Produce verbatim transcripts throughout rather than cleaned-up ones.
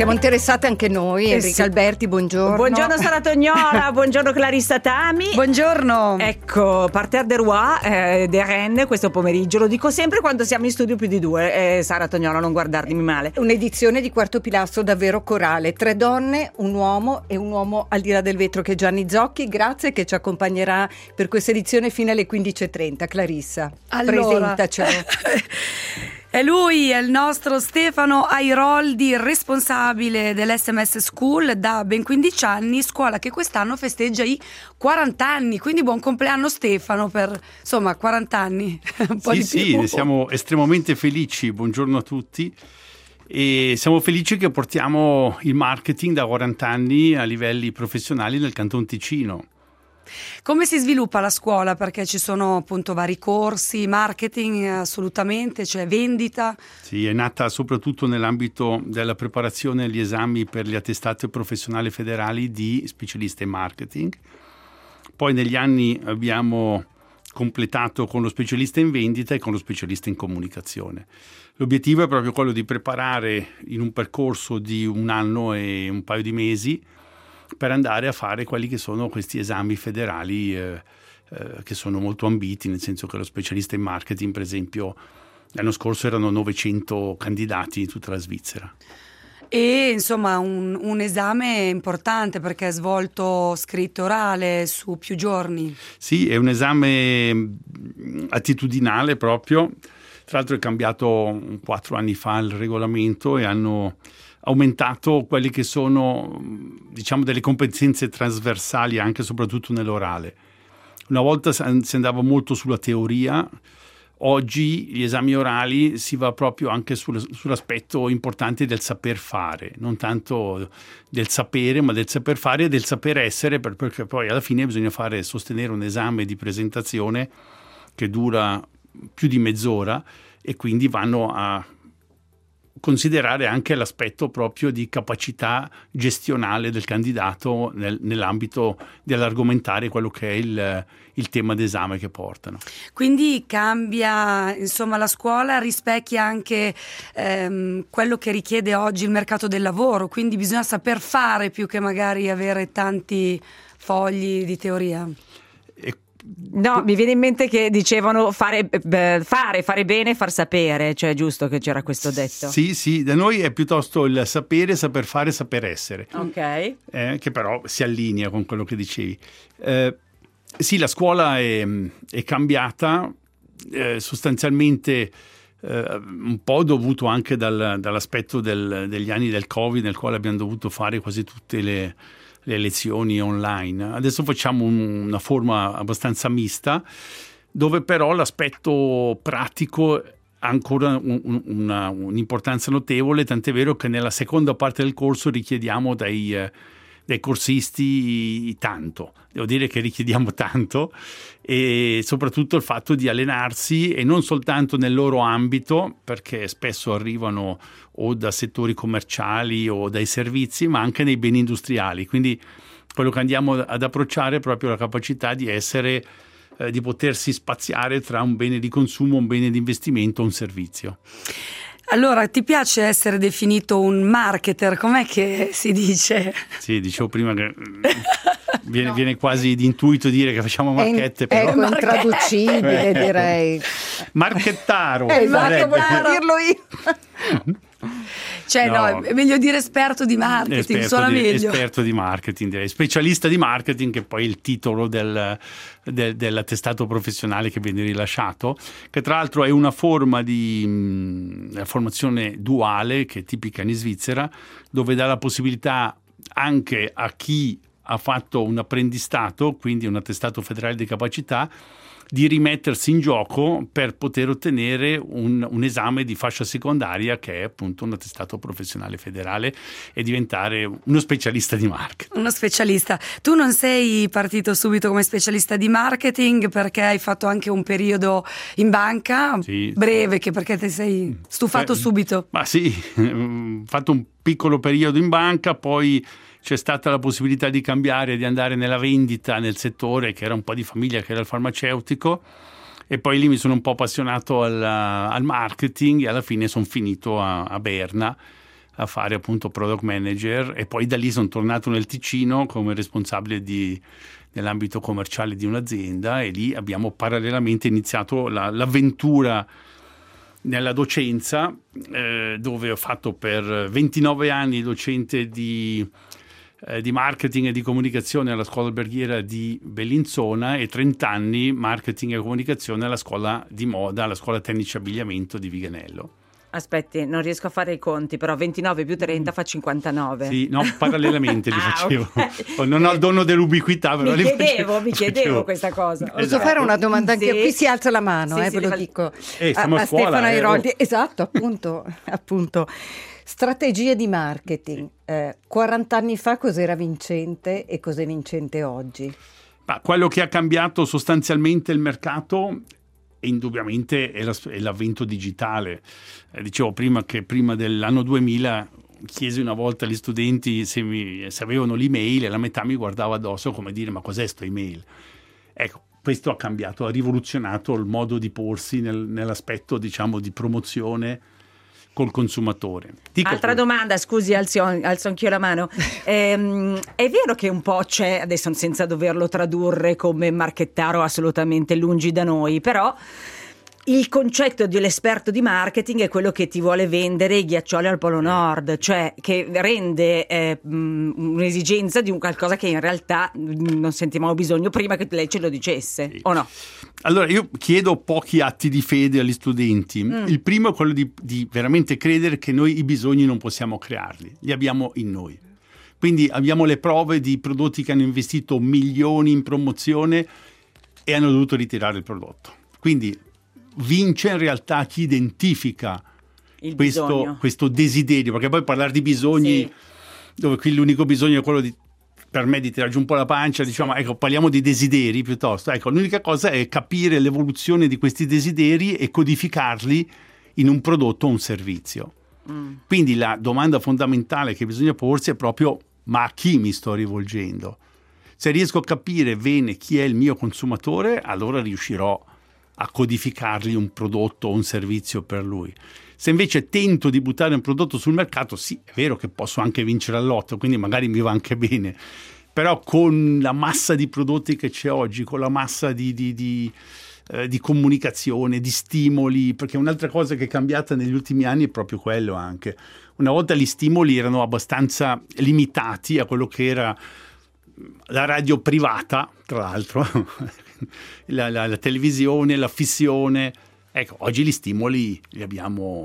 Siamo interessate anche noi. Eh Enrica sì. Alberti, buongiorno. Buongiorno Sara Tognola, buongiorno Clarissa Tami. Buongiorno. Ecco, Parterre de Roi eh, de Rennes questo pomeriggio. Lo dico sempre quando siamo in studio più di due. Eh, Sara Tognola, non guardarmi male. Un'edizione di Quarto Pilastro davvero corale. Tre donne, un uomo e un uomo al di là del vetro che è Gianni Zocchi. Grazie, che ci accompagnerà per questa edizione fino alle quindici e trenta. Clarissa, allora, presentacelo. È lui, è il nostro Stefano Airoldi, responsabile dell'S M S School da ben quindici anni, scuola che quest'anno festeggia i quaranta anni, quindi buon compleanno Stefano per, insomma, quaranta anni. Un po' sì, di sì, più. ne siamo estremamente felici, buongiorno a tutti. E siamo felici che portiamo il marketing da quaranta anni a livelli professionali nel Canton Ticino. Come si sviluppa la scuola? Perché ci sono appunto vari corsi, marketing assolutamente, cioè vendita. Sì, è nata soprattutto nell'ambito della preparazione agli esami per gli attestati professionali federali di specialista in marketing. Poi negli anni abbiamo completato con lo specialista in vendita e con lo specialista in comunicazione. L'obiettivo è proprio quello di preparare in un percorso di un anno e un paio di mesi per andare a fare quelli che sono questi esami federali eh, eh, che sono molto ambiti, nel senso che lo specialista in marketing, per esempio, l'anno scorso erano novecento candidati in tutta la Svizzera. E insomma un, un esame importante perché è svolto scritto orale su più giorni. Sì, è un esame attitudinale proprio. Tra l'altro è cambiato quattro anni fa il regolamento e hanno aumentato quelli che sono, diciamo, delle competenze trasversali anche e soprattutto nell'orale. Una volta si andava molto sulla teoria, oggi gli esami orali si va proprio anche sul, sull'aspetto importante del saper fare, non tanto del sapere, ma del saper fare e del saper essere, perché poi alla fine bisogna fare sostenere un esame di presentazione che dura più di mezz'ora e quindi vanno a considerare anche l'aspetto proprio di capacità gestionale del candidato nel, nell'ambito dell'argomentare quello che è il, il tema d'esame che portano. Quindi cambia, insomma, la scuola rispecchia anche ehm, quello che richiede oggi il mercato del lavoro, quindi bisogna saper fare più che magari avere tanti fogli di teoria. No, mi viene in mente che dicevano fare, beh, fare, fare bene, far sapere, cioè giusto che c'era questo detto. Sì, sì, da noi è piuttosto il sapere, saper fare, saper essere. Ok. Eh, che però si allinea con quello che dicevi. Eh, sì, la scuola è, è cambiata, eh, sostanzialmente eh, un po' dovuto anche dal, dall'aspetto del, degli anni del Covid, nel quale abbiamo dovuto fare quasi tutte le le lezioni online. Adesso facciamo un, una forma abbastanza mista, dove però l'aspetto pratico ha ancora un, una, un'importanza notevole, tant'è vero che nella seconda parte del corso richiediamo dai, eh, dai corsisti tanto. Devo dire che richiediamo tanto, e soprattutto il fatto di allenarsi, e non soltanto nel loro ambito, perché spesso arrivano o da settori commerciali o dai servizi, ma anche nei beni industriali. Quindi quello che andiamo ad approcciare è proprio la capacità di essere, eh, di potersi spaziare tra un bene di consumo, un bene di investimento, un servizio. Allora, ti piace essere definito un marketer? Com'è che si dice? Sì, dicevo prima che viene, no. viene quasi di intuito dire che facciamo marchette. È, però. è intraducibile, ecco. direi. Marchettaro. Eh, esatto, volevo dirlo io. Cioè no, no, è meglio dire esperto di marketing, esperto suona di, meglio. Esperto di marketing, direi. Specialista di marketing, che poi è il titolo del, del, dell'attestato professionale che viene rilasciato, che tra l'altro è una forma di mh, formazione duale che è tipica in Svizzera, dove dà la possibilità anche a chi ha fatto un apprendistato, quindi un attestato federale di capacità, di rimettersi in gioco per poter ottenere un, un esame di fascia secondaria che è appunto un attestato professionale federale e diventare uno specialista di marketing. Uno specialista. Tu non sei partito subito come specialista di marketing perché hai fatto anche un periodo in banca, sì, breve, che perché ti sei stufato eh, subito? Ma sì, ho fatto un piccolo periodo in banca, poi c'è stata la possibilità di cambiare, di andare nella vendita nel settore che era un po' di famiglia, che era il farmaceutico, e poi lì mi sono un po' appassionato al, al marketing e alla fine sono finito a, a Berna a fare appunto product manager, e poi da lì sono tornato nel Ticino come responsabile di, nell'ambito commerciale di un'azienda, e lì abbiamo parallelamente iniziato la, l'avventura nella docenza, eh, dove ho fatto per ventinove anni docente di, eh, di marketing e di comunicazione alla scuola alberghiera di Bellinzona e trenta anni marketing e comunicazione alla scuola di moda, alla scuola tecnici abbigliamento di Viganello. Aspetti, non riesco a fare i conti, però ventinove più trenta fa cinquantanove. Sì, no, parallelamente li Ah, facevo. ok. Non ho il dono dell'ubiquità, però Mi li chiedevo, facevo, mi chiedevo facevo. questa cosa. Posso Esatto. fare una domanda anche Sì. qui? Si alza la mano, Sì, eh, sì, ve lo fa- dico. Eh, siamo a scuola, Stefano eh, Airoldi. oh. Esatto, appunto, appunto. Strategie di marketing. Eh, quaranta anni fa cos'era vincente e cos'è vincente oggi? Ma quello che ha cambiato sostanzialmente il mercato indubbiamente è, la, è l'avvento digitale. Eh, dicevo prima che prima dell'anno duemila chiesi una volta agli studenti se, mi, se avevano l'email, e la metà mi guardava addosso come dire: ma cos'è sto email? Ecco, questo ha cambiato, ha rivoluzionato il modo di porsi nel, nell'aspetto, diciamo, di promozione col consumatore. Dico Altra que- domanda, scusi, alzo, alzo anch'io la mano. Ehm, è vero che un po' c'è, adesso senza doverlo tradurre come marchettaro assolutamente lungi da noi, però il concetto dell'esperto di marketing è quello che ti vuole vendere i ghiaccioli al Polo Nord, cioè che rende eh, mh, un'esigenza di un qualcosa che in realtà mh, non sentivamo bisogno prima che lei ce lo dicesse, Sì. o no? Allora, io chiedo pochi atti di fede agli studenti. Mm. Il primo è quello di, di veramente credere che noi i bisogni non possiamo crearli, li abbiamo in noi. Quindi abbiamo le prove di prodotti che hanno investito milioni in promozione e hanno dovuto ritirare il prodotto. Quindi vince in realtà chi identifica Il questo, bisogno. questo desiderio, perché poi parlare di bisogni, Sì. dove qui l'unico bisogno è quello di, per me, di tirare giù un po' la pancia, diciamo, ecco, parliamo di desideri piuttosto. Ecco, l'unica cosa è capire l'evoluzione di questi desideri e codificarli in un prodotto o un servizio. Mm. Quindi la domanda fondamentale che bisogna porsi è proprio: ma a chi mi sto rivolgendo? Se riesco a capire bene chi è il mio consumatore, allora riuscirò a codificargli un prodotto o un servizio per lui. Se invece tento di buttare un prodotto sul mercato, sì, è vero che posso anche vincere all'otto, quindi magari mi va anche bene, però con la massa di prodotti che c'è oggi, con la massa di, di, di, eh, di comunicazione, di stimoli, perché un'altra cosa che è cambiata negli ultimi anni è proprio quello anche. Una volta gli stimoli erano abbastanza limitati a quello che era la radio privata, tra l'altro, la, la, la televisione, la fissione. Ecco, oggi gli stimoli li abbiamo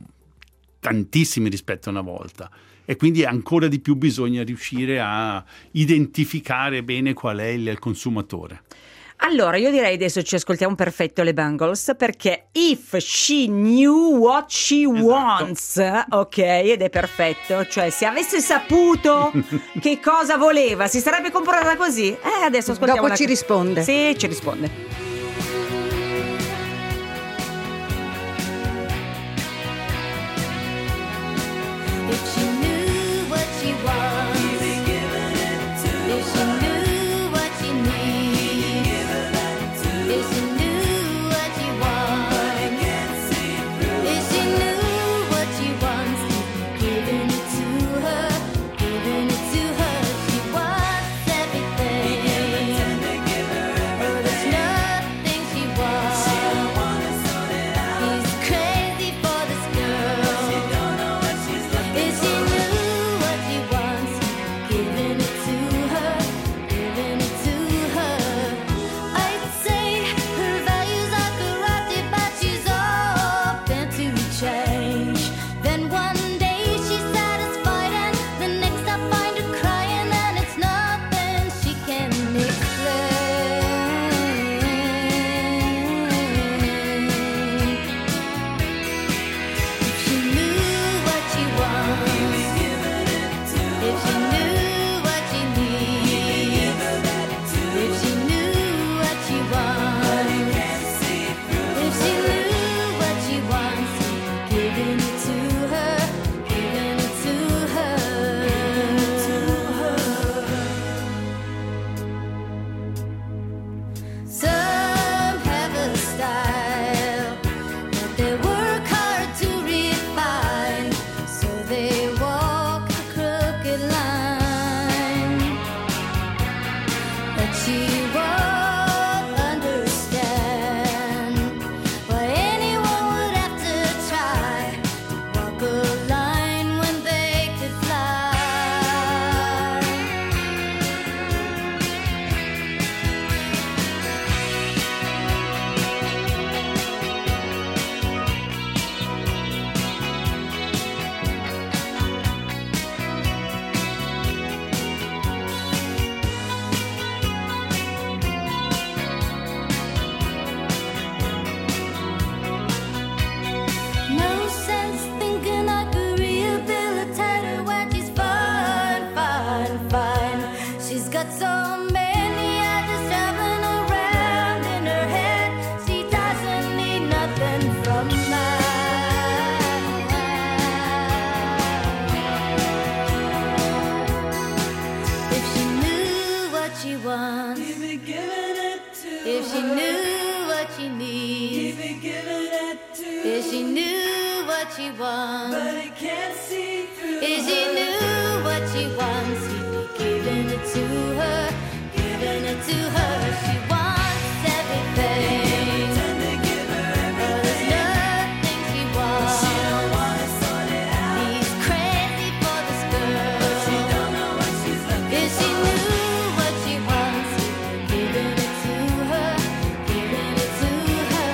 tantissimi rispetto a una volta, e quindi ancora di più bisogna riuscire a identificare bene qual è il consumatore. Allora, io direi adesso ci ascoltiamo perfetto le Bangles, perché If She Knew What She Esatto. Wants, ok, ed è perfetto, cioè se avesse saputo che cosa voleva, si sarebbe comportata così? Eh, adesso ascoltiamo. Dopo una- ci risponde. Sì, ci risponde. If she knew what she wants, if she knew what she needs, if she knew what she wants, if she knew what she wants, giving it to her, giving it to her. She wants everything. Oh, there's nothing If she knew what she wants, but he can't see through. If she knew what she wants, he'd be giving it to her, giving it to her. She wants everything. But there's nothing she wants. He's crazy for this girl. If she knew what she wants, he'd be giving it to her, giving it to her.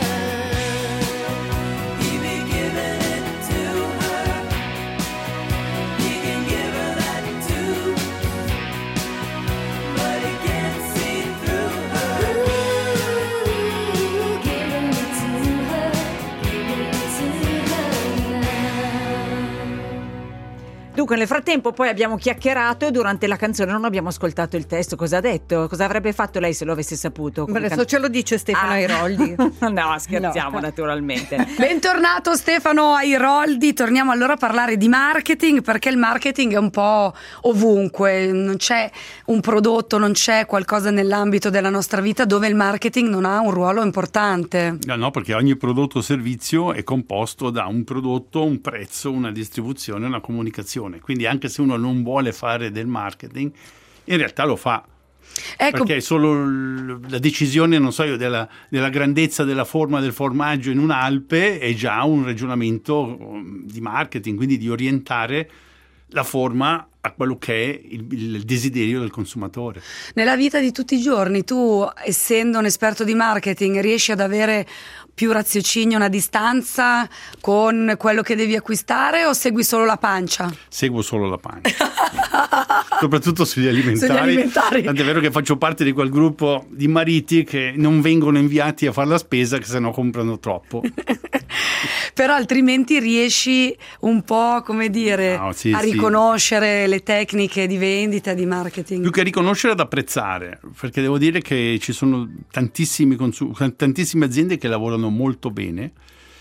He'd be giving it to her. He can give her that too, but he can't see through her. Ooh, giving it to her, giving it to her now. Dunque, nel frattempo poi abbiamo chiacchierato e durante la canzone non abbiamo ascoltato il testo. Cosa ha detto? Cosa avrebbe fatto lei se lo avesse saputo? Ma adesso ce lo dice Stefano Ah. Airoldi. No, scherziamo No. naturalmente. Bentornato Stefano Airoldi, torniamo allora a parlare di marketing, perché il marketing è un po' ovunque, non c'è un prodotto, non c'è qualcosa nell'ambito della nostra vita dove il marketing non ha un ruolo importante. No, no, perché ogni prodotto o servizio è composto da un prodotto, un prezzo, una distribuzione, una comunicazione. Quindi anche se uno non vuole fare del marketing, in realtà lo fa. Ecco, Perché è solo l- la decisione, non so io, della, della grandezza della forma del formaggio in un'Alpe è già un ragionamento um, di marketing, quindi di orientare la forma a quello che è il, il desiderio del consumatore. nella vita di tutti i giorni tu, essendo un esperto di marketing, riesci ad avere più raziocinio, una distanza con quello che devi acquistare, o segui solo la pancia? Seguo solo la pancia, soprattutto sugli alimentari. Sugli alimentari. Tant'è vero che faccio parte di quel gruppo di mariti che non vengono inviati a fare la spesa, che se no comprano troppo. Però altrimenti riesci un po', come dire, No, sì, a sì. riconoscere le tecniche di vendita, di marketing. Più che riconoscere, ad apprezzare, perché devo dire che ci sono tantissimi consu- tantissime aziende che lavorano molto bene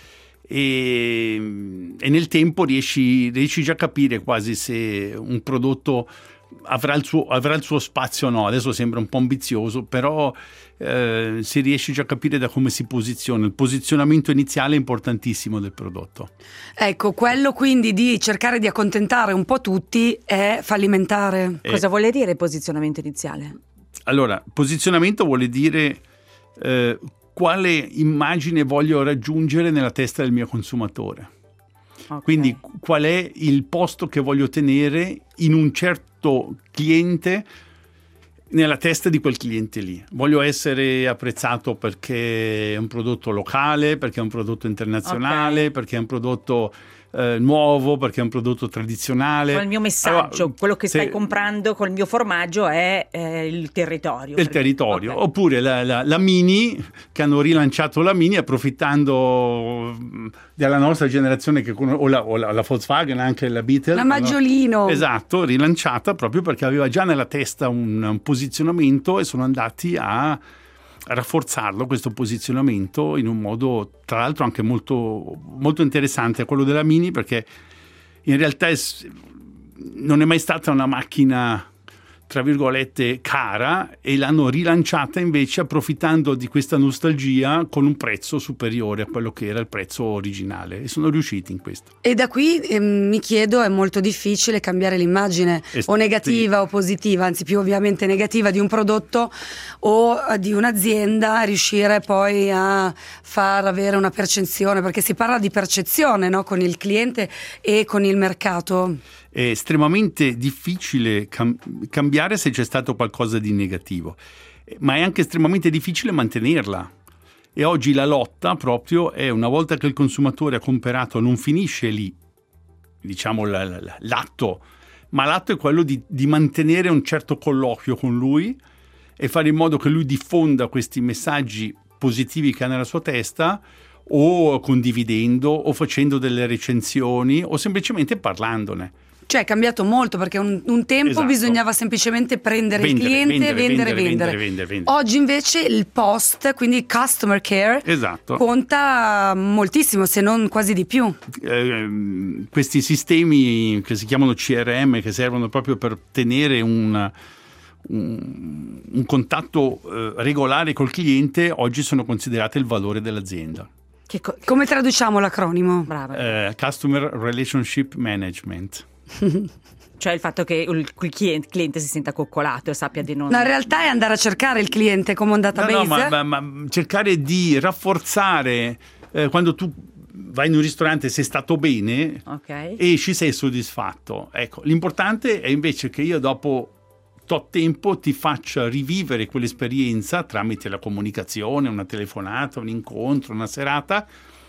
e, e nel tempo riesci, riesci già a capire quasi se un prodotto avrà il suo, avrà il suo spazio o no. Adesso sembra un po' ambizioso, però eh, si riesce già a capire da come si posiziona. Il posizionamento iniziale è importantissimo del prodotto. Ecco, quello quindi di cercare di accontentare un po' tutti è fallimentare. Eh, Cosa vuole dire posizionamento iniziale? Allora, posizionamento vuole dire eh, quale immagine voglio raggiungere nella testa del mio consumatore. Ok. Quindi qual è il posto che voglio tenere in un certo cliente, nella testa di quel cliente lì. Voglio essere apprezzato perché è un prodotto locale, perché è un prodotto internazionale, Ok. perché è un prodotto eh, nuovo, perché è un prodotto tradizionale. Con il mio messaggio, Allora, quello che se- stai comprando col mio formaggio è eh, il territorio. del Perché- territorio. ok. Oppure la, la- la Mini, che hanno rilanciato la Mini approfittando mh, della nostra generazione, che con- o, la, o la- la Volkswagen, anche la Beetle. La hanno- Maggiolino. Esatto, rilanciata proprio perché aveva già nella testa un, un posizionamento e sono andati a rafforzarlo, questo posizionamento, in un modo tra l'altro anche molto, molto interessante, quello della Mini, perché in realtà è s- non è mai stata una macchina tra virgolette cara, e l'hanno rilanciata invece approfittando di questa nostalgia con un prezzo superiore a quello che era il prezzo originale, e sono riusciti in questo. E da qui eh, mi chiedo, è molto difficile cambiare l'immagine Eh, o negativa sì. o positiva, anzi più ovviamente negativa, di un prodotto o eh, di un'azienda, riuscire poi a far avere una percezione, perché si parla di percezione, no? Con il cliente e con il mercato. È estremamente difficile cam- cambiare se c'è stato qualcosa di negativo, ma è anche estremamente difficile mantenerla. E oggi la lotta proprio è, una volta che il consumatore ha comprato, non finisce lì, diciamo, la- la- l'atto, ma l'atto è quello di, di mantenere un certo colloquio con lui e fare in modo che lui diffonda questi messaggi positivi che ha nella sua testa, o condividendo, o facendo delle recensioni, o semplicemente parlandone. Cioè è cambiato molto, perché un, un tempo Esatto. bisognava semplicemente prendere Vendere, il cliente, vendere, vendere, vendere, vendere. vendere, vendere, vendere. Oggi invece il post, quindi il customer care, Esatto. conta moltissimo, se non quasi di più. Eh, questi sistemi che si chiamano C R M, che servono proprio per tenere un, un, un contatto eh, regolare col cliente, oggi sono considerate il valore dell'azienda. Che co- Come traduciamo l'acronimo? Brava. Eh, Customer Relationship Management. Cioè il fatto che il, il cliente, cliente si senta coccolato e sappia di non... No, in realtà è andare a cercare il cliente come un No, database. no, ma, ma- ma cercare di rafforzare eh, quando tu vai in un ristorante, sei stato bene, Ok. esci, sei soddisfatto. Ecco, l'importante è invece che io dopo tot tempo ti faccia rivivere quell'esperienza tramite la comunicazione, una telefonata, un incontro, una serata,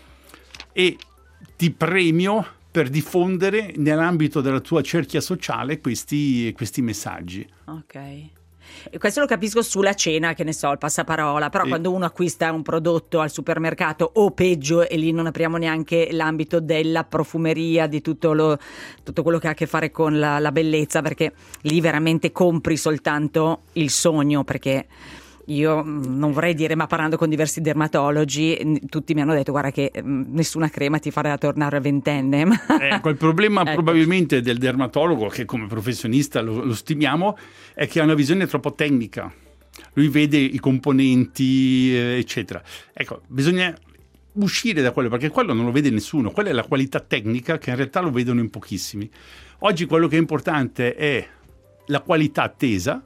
e ti premio per diffondere nell'ambito della tua cerchia sociale questi, questi messaggi. Ok. E questo lo capisco sulla cena, che ne so, il passaparola, però Sì. quando uno acquista un prodotto al supermercato o peggio, e lì non apriamo neanche l'ambito della profumeria, di tutto, lo, tutto quello che ha a che fare con la, la bellezza, perché lì veramente compri soltanto il sogno, perché io mh, non vorrei dire, ma parlando con diversi dermatologi, n- tutti mi hanno detto guarda che mh, nessuna crema ti farà tornare ventenne. Ma- Ecco, il problema Ecco. probabilmente del dermatologo, che come professionista lo, lo stimiamo, è che ha una visione troppo tecnica. Lui vede i componenti, eh, eccetera. Ecco, bisogna uscire da quello, perché quello non lo vede nessuno. Quella è la qualità tecnica che in realtà lo vedono in pochissimi. Oggi quello che è importante è la qualità attesa,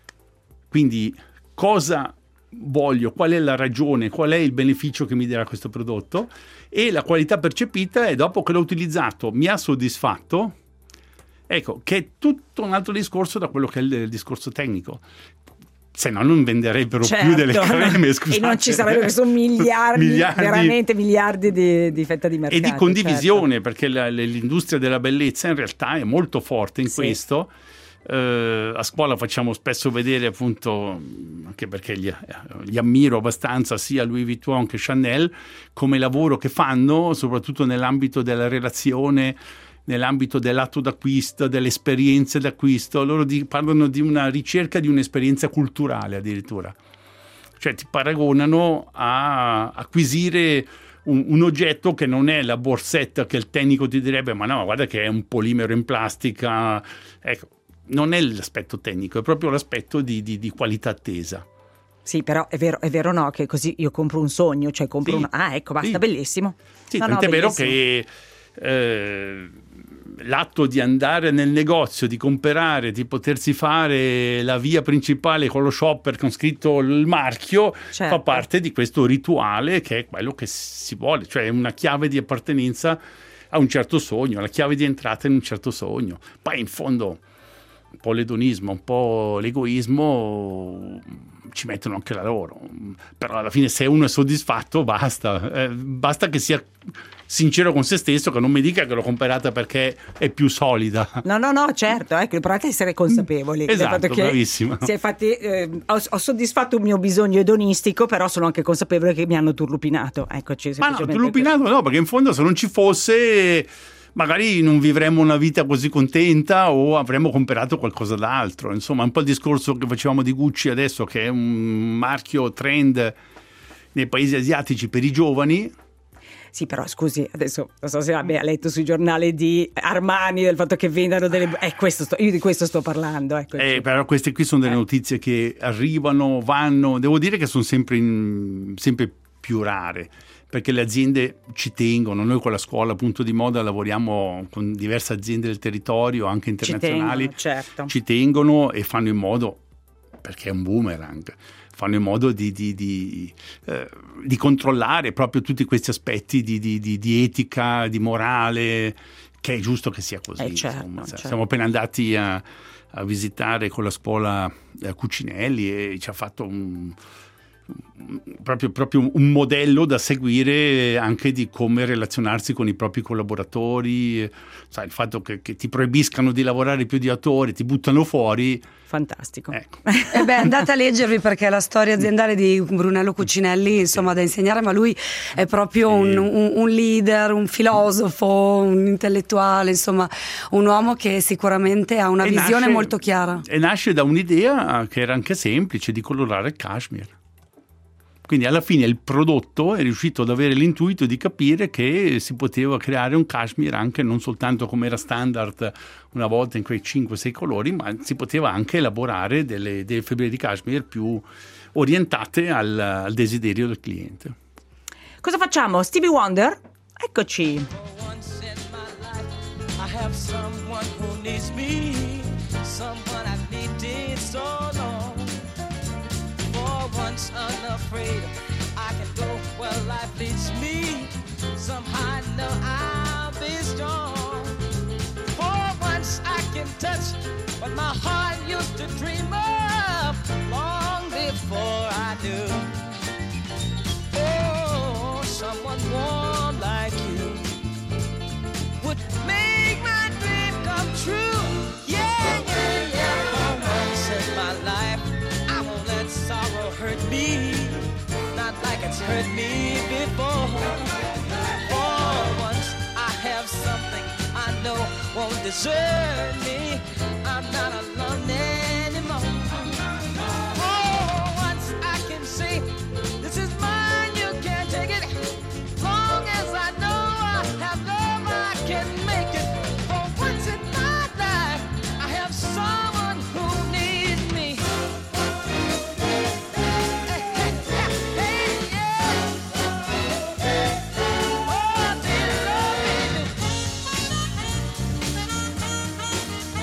quindi cosa voglio, qual è la ragione, qual è il beneficio che mi darà questo prodotto, e la qualità percepita è dopo che l'ho utilizzato mi ha soddisfatto, ecco, che è tutto un altro discorso da quello che è il, il discorso tecnico. Se no non venderebbero Certo, più delle creme, no. scusate. E non ci sarebbero, sono miliardi, Miliardi. veramente miliardi di, di fetta di mercato. E di condivisione, certo. perché la- l'industria della bellezza in realtà è molto forte in Sì. questo. Eh, a scuola facciamo spesso vedere, appunto, anche perché li, li ammiro abbastanza, sia Louis Vuitton che Chanel, come lavoro che fanno, soprattutto nell'ambito della relazione, nell'ambito dell'atto d'acquisto, delle esperienze d'acquisto. Loro di- parlano di una ricerca di un'esperienza culturale addirittura. Cioè ti paragonano a acquisire un, un oggetto che non è la borsetta che il tecnico ti direbbe ma no, guarda che è un polimero in plastica. Ecco, non è l'aspetto tecnico, è proprio l'aspetto di, di, di qualità attesa. Sì, però è vero, è vero no, che così io compro un sogno, cioè compro Sì. un... Ah, ecco, basta, Sì. bellissimo. Sì, No, no, tant'è vero bellissimo. che eh, l'atto di andare nel negozio, di comprare, di potersi fare la via principale con lo shopper con scritto il marchio, Certo. fa parte di questo rituale che è quello che si vuole, cioè una chiave di appartenenza a un certo sogno, la chiave di entrata in un certo sogno. Poi in fondo un po' l'edonismo, un po' l'egoismo ci mettono anche la loro, però alla fine se uno è soddisfatto basta, eh, basta che sia sincero con se stesso, che non mi dica che l'ho comprata perché è più solida. No, no, no, certo, ecco, provate a essere consapevoli. del Esatto, fatto che bravissima. si è fatti, eh, ho, ho soddisfatto un mio bisogno edonistico, però sono anche consapevole che mi hanno turlupinato. Eccoci, Ma no, semplicemente turlupinato no, perché in fondo se non ci fosse magari non vivremmo una vita così contenta o avremmo comprato qualcosa d'altro. Insomma, un po' il discorso che facevamo di Gucci adesso, che è un marchio trend nei paesi asiatici per i giovani. Sì, però scusi, adesso non so se abbia letto sui giornali di Armani del fatto che vendano delle... Eh, questo sto, io di questo sto parlando. Ecco. Eh, però queste qui sono delle notizie che arrivano, vanno, devo dire che sono sempre, in- sempre più rare, perché le aziende ci tengono. Noi con la scuola Punto di Moda lavoriamo con diverse aziende del territorio, anche internazionali, Ci tengono, certo. ci tengono e fanno in modo, perché è un boomerang, fanno in modo di, di, di, eh, di controllare proprio tutti questi aspetti di, di, di, di etica, di morale, che è giusto che sia così. Eh, certo, insomma. certo. Siamo appena andati a, a visitare con la scuola eh, Cucinelli e ci ha fatto un, un- proprio, proprio un modello da seguire anche di come relazionarsi con i propri collaboratori. Sai, il fatto che, che ti proibiscano di lavorare più di otto ore, ti buttano fuori. Fantastico. Ecco. E beh, andate a leggervi, perché la storia aziendale di Brunello Cucinelli, insomma, da insegnare, ma lui è proprio Sì. un, un- un leader, un filosofo, un intellettuale, insomma, un uomo che sicuramente ha una E visione nasce- molto chiara. E nasce da un'idea che era anche semplice, di colorare il cashmere. Quindi alla fine il prodotto è riuscito ad avere l'intuito di capire che si poteva creare un cashmere anche non soltanto come era standard una volta in quei cinque sei colori, ma si poteva anche elaborare delle, delle fibre di cashmere più orientate al, al desiderio del cliente. Cosa facciamo? Stevie Wonder? Eccoci. Once in my life, I have someone who needs me, someone I've needed so long. For once unafraid, I can go where life leads me. Somehow I know I'll be strong. For once I can touch what my heart used to dream of long before I knew. Oh, someone warm like you would make my dream come true. Yeah, yeah, yeah. For once in my life, I won't let sorrow hurt me, not like it's hurt me before. For once I have something I know won't desert me. I'm not alone anymore. For once I can say, this is mine, you can't take it. Long as I know I have love, I can make it. For once in my life, I have someone who needs me. Hey, hey, hey, hey, yeah. Oh, do you love me?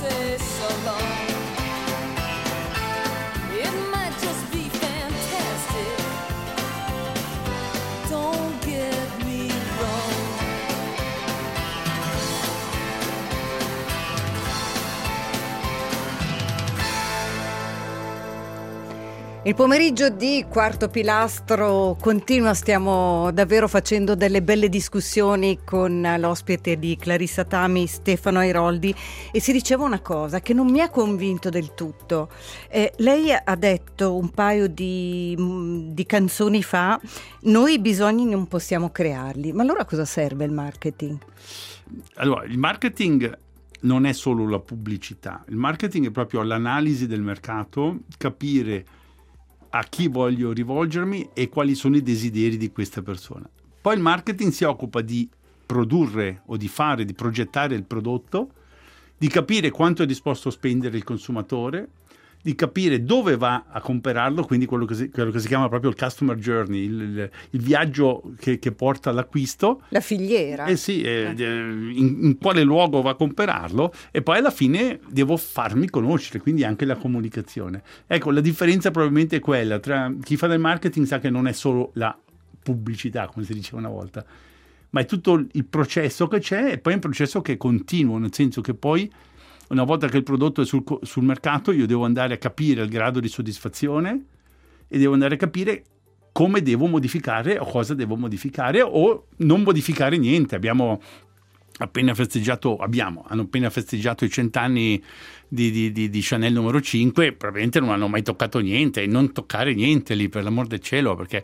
say so long. It might just be fantastic. Don't get me wrong. Il pomeriggio di Quarto Pilastro continua, stiamo davvero facendo delle belle discussioni con l'ospite di Clarissa Tami, Stefano Airoldi, e si diceva una cosa che non mi ha convinto del tutto. Eh, lei ha detto un paio di, di canzoni fa, noi i bisogni non possiamo crearli, ma allora a cosa serve il marketing? Allora, il marketing non è solo la pubblicità, il marketing è proprio l'analisi del mercato, capire a chi voglio rivolgermi e quali sono i desideri di questa persona. Poi il marketing si occupa di produrre o di fare, di progettare il prodotto, di capire quanto è disposto a spendere il consumatore, di capire dove va a comprarlo, quindi quello che si, quello che si chiama proprio il customer journey, il, il, il viaggio che, che porta all'acquisto. La filiera. Eh sì, eh, in, in quale luogo va a comprarlo, e poi alla fine devo farmi conoscere, quindi anche la comunicazione. Ecco, la differenza probabilmente è quella, tra chi fa del marketing sa che non è solo la pubblicità, come si diceva una volta, ma è tutto il processo che c'è, e poi è un processo che è continuo, nel senso che poi una volta che il prodotto è sul, sul mercato, io devo andare a capire il grado di soddisfazione e devo andare a capire come devo modificare o cosa devo modificare o non modificare niente. Abbiamo appena festeggiato, abbiamo, hanno appena festeggiato i cent'anni di, di, di, di Chanel numero cinque, probabilmente non hanno mai toccato niente, e non toccare niente lì, per l'amor del cielo, perché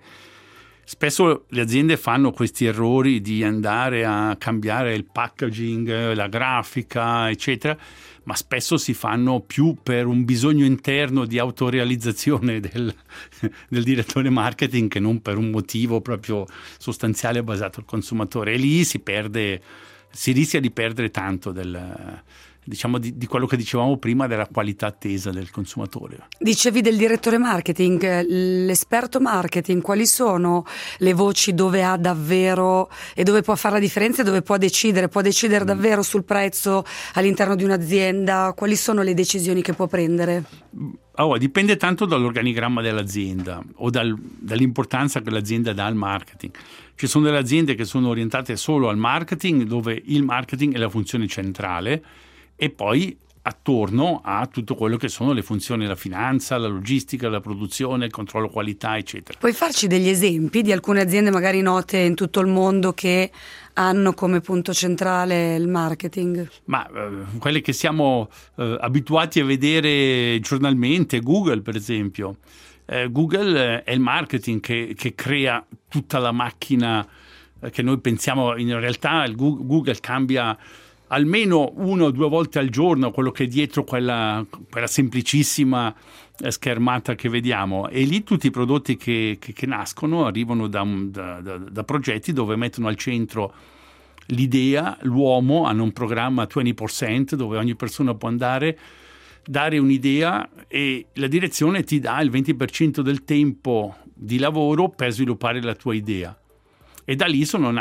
spesso le aziende fanno questi errori di andare a cambiare il packaging, la grafica, eccetera, ma spesso si fanno più per un bisogno interno di autorealizzazione del, del direttore marketing che non per un motivo proprio sostanziale basato al consumatore. E lì si perde, si rischia di perdere tanto del, diciamo di, di quello che dicevamo prima, della qualità attesa del consumatore. Dicevi del direttore marketing, l'esperto marketing, quali sono le voci dove ha davvero e dove può fare la differenza e dove può decidere, può decidere davvero sul prezzo all'interno di un'azienda? Quali sono le decisioni che può prendere? Oh, dipende tanto dall'organigramma dell'azienda o dal, dall'importanza che l'azienda dà al marketing. Ci sono delle aziende che sono orientate solo al marketing, dove il marketing è la funzione centrale, e poi attorno a tutto quello che sono le funzioni, la finanza, la logistica, la produzione, il controllo qualità, eccetera. Puoi farci degli esempi di alcune aziende magari note in tutto il mondo che hanno come punto centrale il marketing? Ma eh, quelle che siamo eh, abituati a vedere giornalmente, Google per esempio. Eh, Google è il marketing che, che crea tutta la macchina eh, che noi pensiamo. In realtà il Google, Google cambia almeno una o due volte al giorno quello che è dietro quella, quella semplicissima schermata che vediamo, e lì tutti i prodotti che, che, che nascono arrivano da, da, da, da progetti dove mettono al centro l'idea, l'uomo, hanno un programma venti percent dove ogni persona può andare, dare un'idea, e la direzione ti dà il venti per cento del tempo di lavoro per sviluppare la tua idea. E da lì sono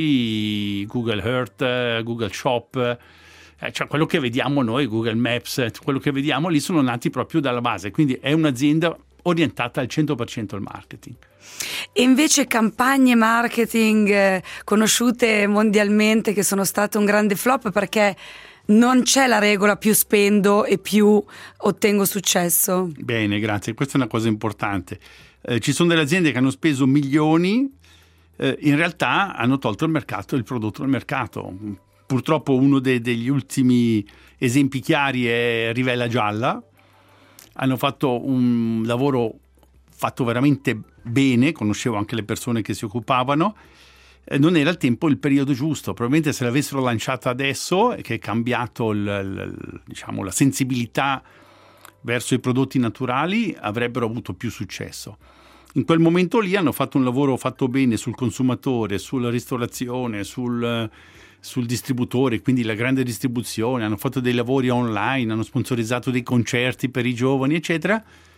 nati Google Earth, Google Shop, eh, cioè quello che vediamo noi, Google Maps, quello che vediamo lì sono nati proprio dalla base. Quindi è un'azienda orientata al cento per cento al marketing. E invece campagne marketing eh, conosciute mondialmente che sono state un grande flop, perché non c'è la regola più spendo e più ottengo successo. Bene, grazie. Questa è una cosa importante. Eh, ci sono delle aziende che hanno speso milioni, eh, in realtà hanno tolto il mercato, il prodotto dal mercato. Purtroppo uno de- degli ultimi esempi chiari è Rivella Gialla. Hanno fatto un lavoro fatto veramente bene, conoscevo anche le persone che si occupavano. Non era il tempo, il periodo giusto. Probabilmente se l'avessero lanciata adesso, che è cambiato il, il, diciamo, la sensibilità verso i prodotti naturali, avrebbero avuto più successo. In quel momento lì hanno fatto un lavoro fatto bene sul consumatore, sulla ristorazione, sul, sul distributore, quindi la grande distribuzione, hanno fatto dei lavori online, hanno sponsorizzato dei concerti per i giovani, eccetera.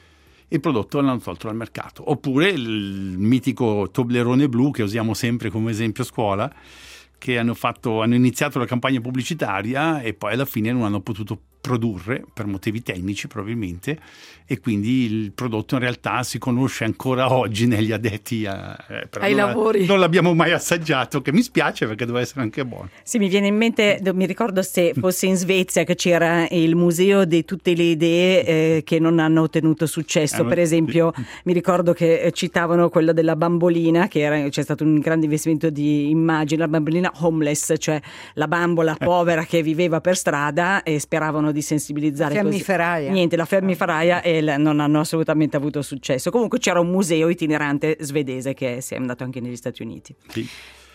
Il prodotto l'hanno tolto dal mercato. Oppure il mitico Toblerone blu, che usiamo sempre come esempio a scuola, che hanno fatto hanno iniziato la campagna pubblicitaria e poi alla fine non hanno potuto produrre per motivi tecnici probabilmente, e quindi il prodotto in realtà si conosce ancora oggi negli addetti a, eh, però ai non lavori. La, non l'abbiamo mai assaggiato, che mi spiace perché doveva essere anche buono. Sì, mi viene in mente, mi ricordo se fosse in Svezia che c'era il museo di tutte le idee eh, che non hanno ottenuto successo. Eh, per esempio, sì. mi ricordo che citavano quello della bambolina, che era, c'è stato un grande investimento di immagine, la bambolina homeless, cioè la bambola povera che viveva per strada, e speravano di sensibilizzare. La così. fiammiferaia. Niente, la fiammiferaia, e l- non hanno assolutamente avuto successo. Comunque c'era un museo itinerante svedese che si è andato anche negli Stati Uniti. Sì.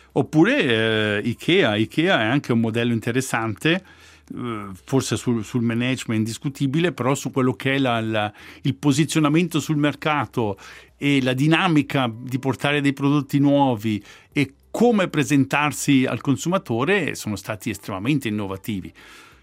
Oppure eh, Ikea. Ikea è anche un modello interessante, eh, forse sul, sul management discutibile, però su quello che è la, la, il posizionamento sul mercato e la dinamica di portare dei prodotti nuovi e come presentarsi al consumatore sono stati estremamente innovativi.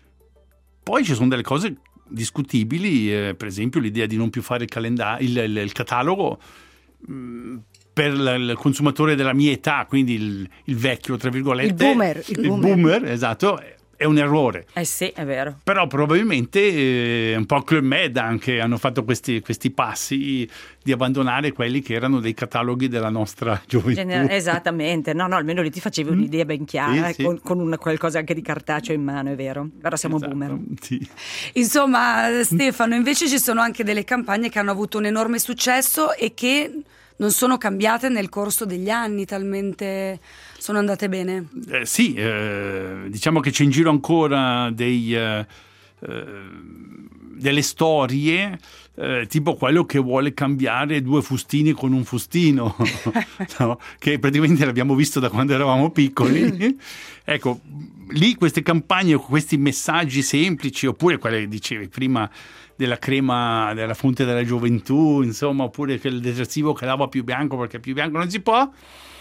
Poi ci sono delle cose discutibili, eh, per esempio l'idea di non più fare il, calenda- il, il, il catalogo mh, per l- il consumatore della mia età, quindi il, il vecchio, tra virgolette. Il boomer, il il boomer. boomer, esatto, è un errore. Eh sì, è vero. Però probabilmente eh, un po' Club Med anche hanno fatto questi, questi passi di abbandonare quelli che erano dei cataloghi della nostra gioventù. Gener- esattamente, no, no, almeno lì ti facevi un'idea ben chiara, Sì, sì. con, con una, qualcosa anche di cartaceo in mano, è vero. Però siamo Esatto, boomer. sì. Insomma, Stefano, invece ci sono anche delle campagne che hanno avuto un enorme successo e che non sono cambiate nel corso degli anni, talmente sono andate bene. Eh, sì, eh, diciamo che c'è in giro ancora dei, eh, eh, delle storie, eh, tipo quello che vuole cambiare due fustini con un fustino, no? Che praticamente l'abbiamo visto da quando eravamo piccoli. Ecco, lì queste campagne, questi messaggi semplici, oppure quelle che dicevi prima della crema della fonte della gioventù, insomma, oppure che il detersivo che lava più bianco perché più bianco non si può.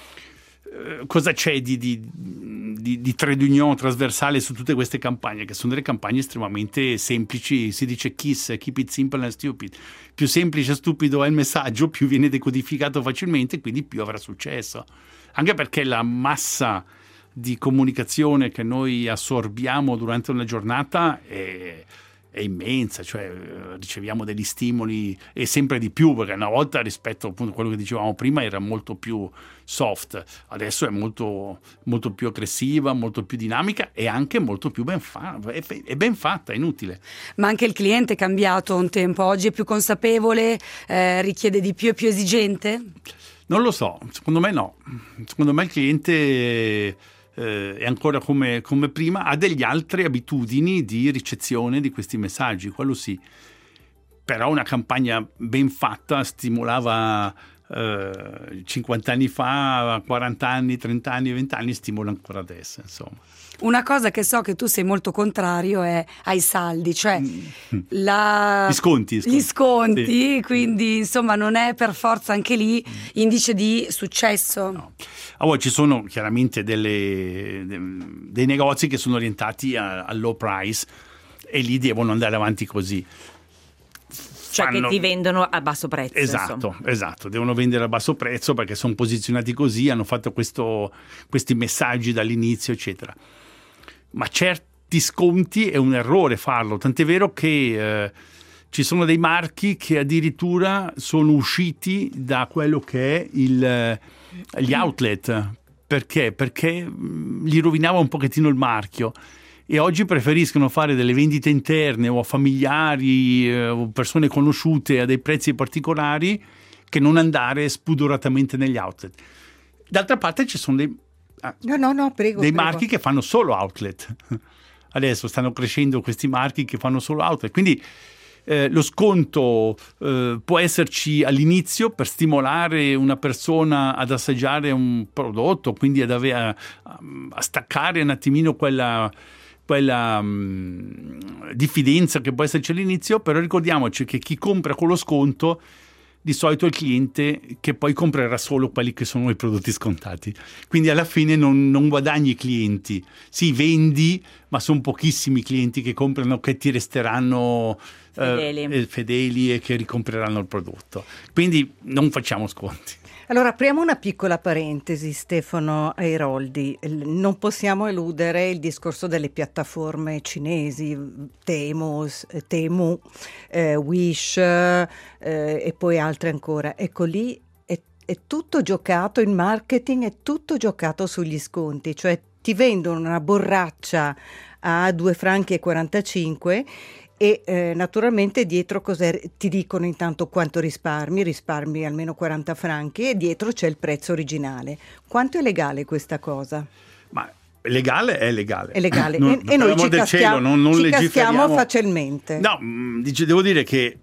Cosa c'è di, di, di, di trade union trasversale su tutte queste campagne, che sono delle campagne estremamente semplici? Si dice KISS, keep it simple and stupid. Più semplice e stupido è il messaggio, più viene decodificato facilmente, quindi più avrà successo. Anche perché la massa di comunicazione che noi assorbiamo durante una giornata è, è immensa, cioè riceviamo degli stimoli e sempre di più, perché una volta, rispetto appunto a quello che dicevamo prima, era molto più soft, adesso è molto, molto più aggressiva, molto più dinamica e anche molto più ben fatta, è, è ben fatta, è inutile. Ma anche il cliente è cambiato un tempo, oggi è più consapevole, eh, richiede di più, è più esigente? Non lo so, secondo me no, secondo me il cliente eh, è ancora come, come prima, ha delle altre abitudini di ricezione di questi messaggi, quello sì, però una campagna ben fatta stimolava eh, cinquanta anni fa, quaranta anni, trenta anni, venti anni, stimola ancora adesso, insomma. Una cosa che so che tu sei molto contrario è ai saldi, cioè la... Gli sconti, sconti. Gli sconti, Sì. quindi insomma non è per forza anche lì indice di successo. No. Allora, ci sono chiaramente delle, de, dei negozi che sono orientati a, al low price e lì devono andare avanti così. Cioè Fanno- che ti vendono a basso prezzo. Esatto, insomma. esatto, devono vendere a basso prezzo perché sono posizionati così, hanno fatto questo, questi messaggi dall'inizio, eccetera. Ma certi sconti è un errore farlo, tant'è vero che eh, ci sono dei marchi che addirittura sono usciti da quello che è il, eh, gli outlet. Perché? Perché mh, gli rovinava un pochettino il marchio. E oggi preferiscono fare delle vendite interne o a familiari eh, o persone conosciute a dei prezzi particolari che non andare spudoratamente negli outlet. D'altra parte ci sono dei, ah, No, no, no, prego. dei prego. marchi che fanno solo outlet. Adesso stanno crescendo questi marchi che fanno solo outlet. Quindi eh, lo sconto eh, può esserci all'inizio per stimolare una persona ad assaggiare un prodotto, quindi ad ave- a, a staccare un attimino quella... quella mh, diffidenza che può esserci all'inizio, però ricordiamoci che chi compra con lo sconto di solito è il cliente che poi comprerà solo quelli che sono i prodotti scontati, quindi alla fine non, non guadagni i clienti, sì vendi, ma sono pochissimi clienti che comprano, che ti resteranno Fedeli. eh, fedeli e che ricompreranno il prodotto, quindi non facciamo sconti. Allora, apriamo una piccola parentesi, Stefano Airoldi. L- Non possiamo eludere il discorso delle piattaforme cinesi, Temu, eh, Temu, eh, Wish eh, e poi altre ancora. Ecco, lì è, è tutto giocato, il marketing è tutto giocato sugli sconti, cioè ti vendono una borraccia a due franchi e quarantacinque e eh, naturalmente dietro cos'è? Ti dicono intanto quanto risparmi, risparmi almeno quaranta franchi e dietro c'è il prezzo originale. Quanto è legale questa cosa? Ma legale è legale. È legale Non- e, e per noi l'amor ci del caschiamo, cielo, non, non ci legiferiamo. caschiamo facilmente. No, mh, dice- devo dire che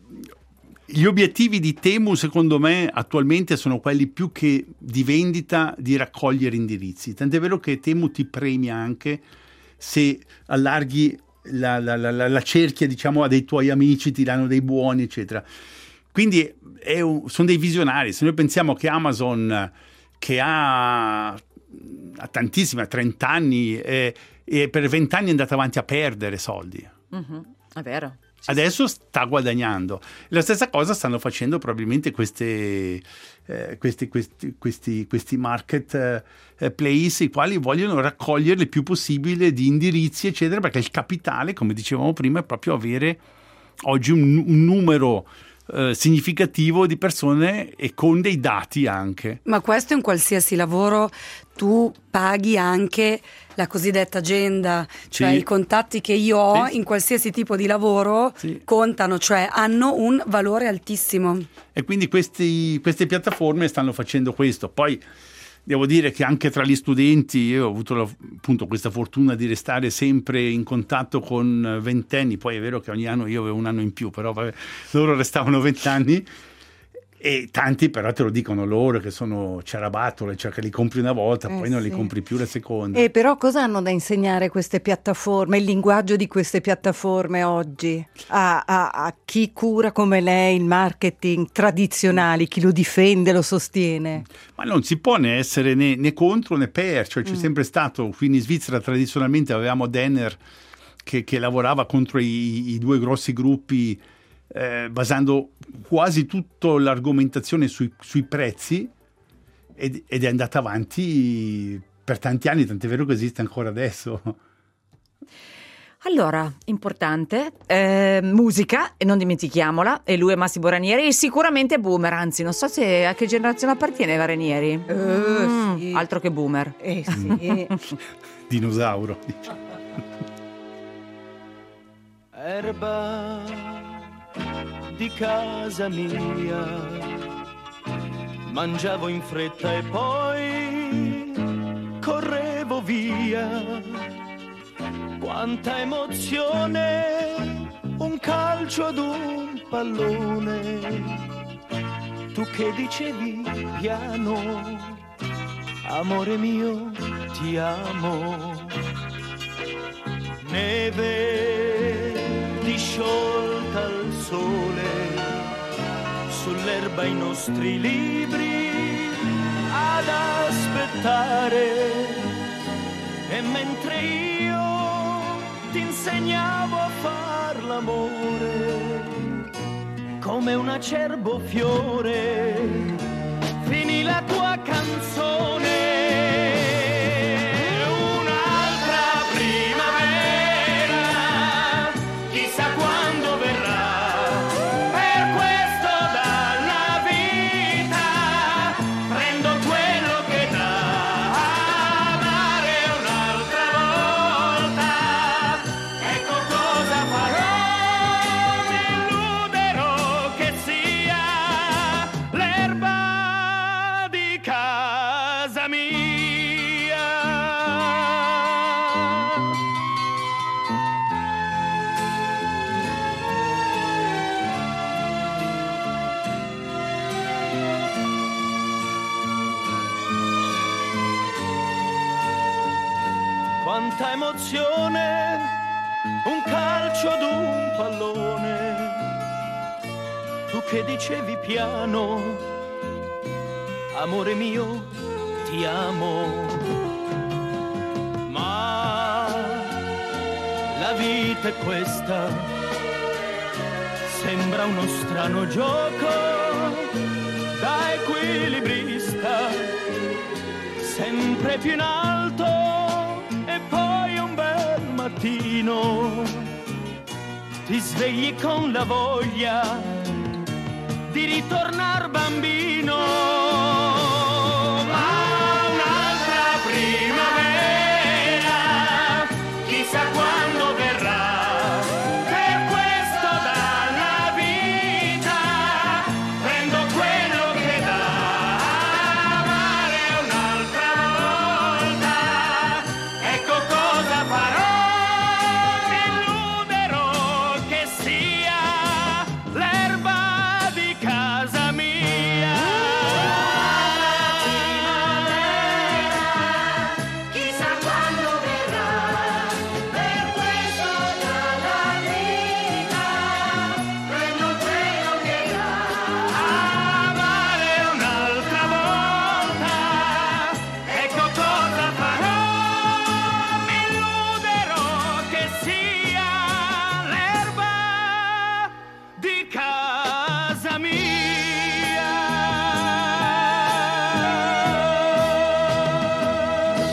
gli obiettivi di Temu, secondo me, attualmente sono quelli più che di vendita, di raccogliere indirizzi. Tant'è vero che Temu ti premia anche se allarghi la, la, la, la cerchia, diciamo, a dei tuoi amici, ti danno dei buoni, eccetera. Quindi è un- sono dei visionari. Se noi pensiamo che Amazon, che ha, ha tantissimi, ha trenta anni, e, e per venti anni è andata avanti a perdere soldi. Mhm, è vero. Sì, Adesso sta guadagnando. La stessa cosa stanno facendo probabilmente queste, eh, questi, questi, questi, questi market eh, place, i quali vogliono raccogliere il più possibile di indirizzi, eccetera, perché il capitale, come dicevamo prima, è proprio avere oggi un, un numero eh, significativo di persone e con dei dati anche. Ma questo in qualsiasi lavoro tu paghi anche la cosiddetta agenda, cioè Sì. i contatti che io ho Sì. in qualsiasi tipo di lavoro Sì. contano, cioè hanno un valore altissimo. E quindi questi- queste piattaforme stanno facendo questo. Poi devo dire che anche tra gli studenti, io ho avuto la- appunto questa fortuna di restare sempre in contatto con ventenni, poi è vero che ogni anno io avevo un anno in più, però vabbè, loro restavano vent'anni. E tanti però te lo dicono loro che sono ciarabattole, cioè che li compri una volta, Eh, poi non li sì. compri più la seconda. E però cosa hanno da insegnare queste piattaforme, il linguaggio di queste piattaforme oggi a, a- a chi cura come lei il marketing tradizionale, chi lo difende, lo sostiene? Ma non si può né essere né, né contro né per, cioè c'è sempre stato, qui in Svizzera tradizionalmente avevamo Denner che, che lavorava contro i, i due grossi gruppi, eh, basando quasi tutta l'argomentazione sui, sui prezzi, ed, ed è andata avanti per tanti anni, tant'è vero che esiste ancora adesso. Allora, importante, eh, musica, e non dimentichiamola, e lui è Massimo Ranieri, e sicuramente boomer, anzi non so se a che generazione appartiene Ranieri. Mm, sì. altro che boomer. Eh sì. Dinosauro, dice. Erba di casa mia, mangiavo in fretta e poi correvo via. Quanta emozione, un calcio ad un pallone. Tu che dicevi piano, amore mio, ti amo. Neve disciolta al sole, sull'erba i nostri libri ad aspettare. E mentre io ti insegnavo a far l'amore, come un acerbo fiore, finì la tua canzone. Un'altra primavera, chissà quando verrà. Per questo dalla vita prendo quello che dà. Amare un'altra volta, ecco cosa farò. Mi illuderò che sia l'erba di casa mia. Quanta emozione, un calcio ad un pallone. Tu che dicevi piano, amore mio, ti amo. Ma la vita è questa, sembra uno strano gioco da equilibrista, sempre più in alto, e poi un bel mattino ti svegli con la voglia di ritornar bambino. Ma un'altra primavera, chissà quando verrà, per questo dalla vita prendo quello che dà. Amare un'altra volta, ecco cosa farò, mi illuderò che sia l'erba di casa mia. Chissà quando verrà, per questo dalla vita prendo quello che dà. Amare un'altra volta, ecco cosa farò, mi illuderò che sia l'erba di casa mia.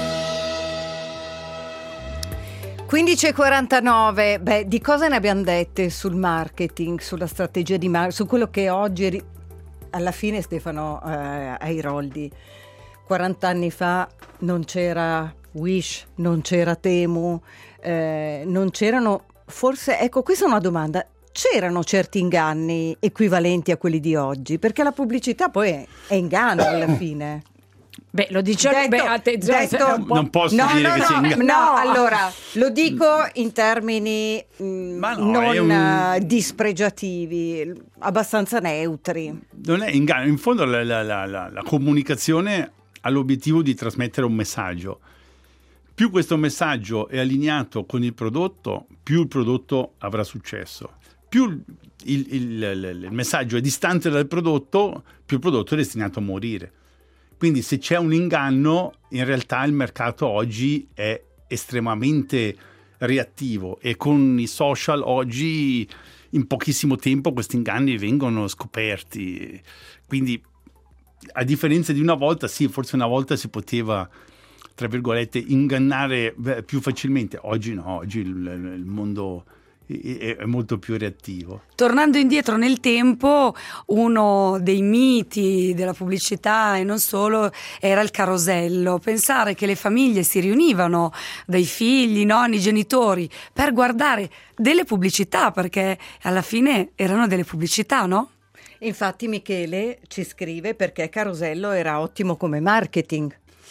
quindici e quarantanove, beh, di cosa ne abbiamo dette sul marketing, sulla strategia di marketing, su quello che oggi, ri- alla fine Stefano eh, Airoldi, quaranta anni fa non c'era Wish, non c'era Temu, eh, non c'erano, forse, ecco, questa è una domanda, c'erano certi inganni equivalenti a quelli di oggi? Perché la pubblicità poi è, è inganno alla fine. Beh, lo dice Detto- beh, attenzione, detto- è un po'- Non posso No, dire no, che no, sia inganno. no, allora lo dico in termini mm, Ma no, non è un- eh, dispregiativi, abbastanza neutri. Non è inganno, in fondo la, la- la- la- la comunicazione ha l'obiettivo di trasmettere un messaggio. Più questo messaggio è allineato con il prodotto, più il prodotto avrà successo. Più il, il- il- il messaggio è distante dal prodotto, più il prodotto è destinato a morire. Quindi se c'è un inganno, in realtà il mercato oggi è estremamente reattivo e con i social oggi in pochissimo tempo questi inganni vengono scoperti. Quindi a differenza di una volta, sì, forse una volta si poteva, tra virgolette, ingannare beh, più facilmente. Oggi no, oggi il, il mondo è, è molto più reattivo. Tornando indietro nel tempo, uno dei miti della pubblicità e non solo era il carosello. Pensare che le famiglie si riunivano, dai figli, nonni, genitori, per guardare delle pubblicità, perché alla fine erano delle pubblicità, no? Infatti Michele ci scrive perché Carosello era ottimo come marketing.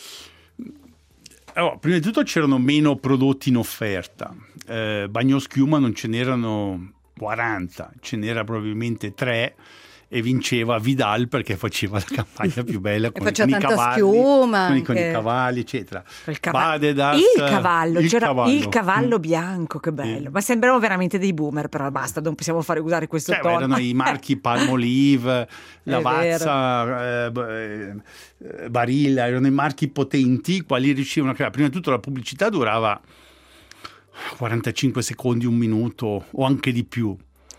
Allora, prima di tutto c'erano meno prodotti in offerta. Eh, bagnoschiuma non ce n'erano quaranta, ce n'era probabilmente tre e vinceva Vidal perché faceva la campagna più bella con, faceva con i tanta cavalli, schiuma con, i- con i anche. cavalli, eccetera. Il, cava- Badedas, il cavallo, il c'era cavallo. il cavallo bianco, che bello. Sì. Ma sembrano veramente dei boomer, però basta, non possiamo fare usare questo Cioè, tono. erano i marchi Palmolive, Lavazza, vero. eh, b- eh, Barilla, erano i marchi potenti, quali riuscivano a creare. Prima di tutto la pubblicità durava quarantacinque secondi, un minuto o anche di più.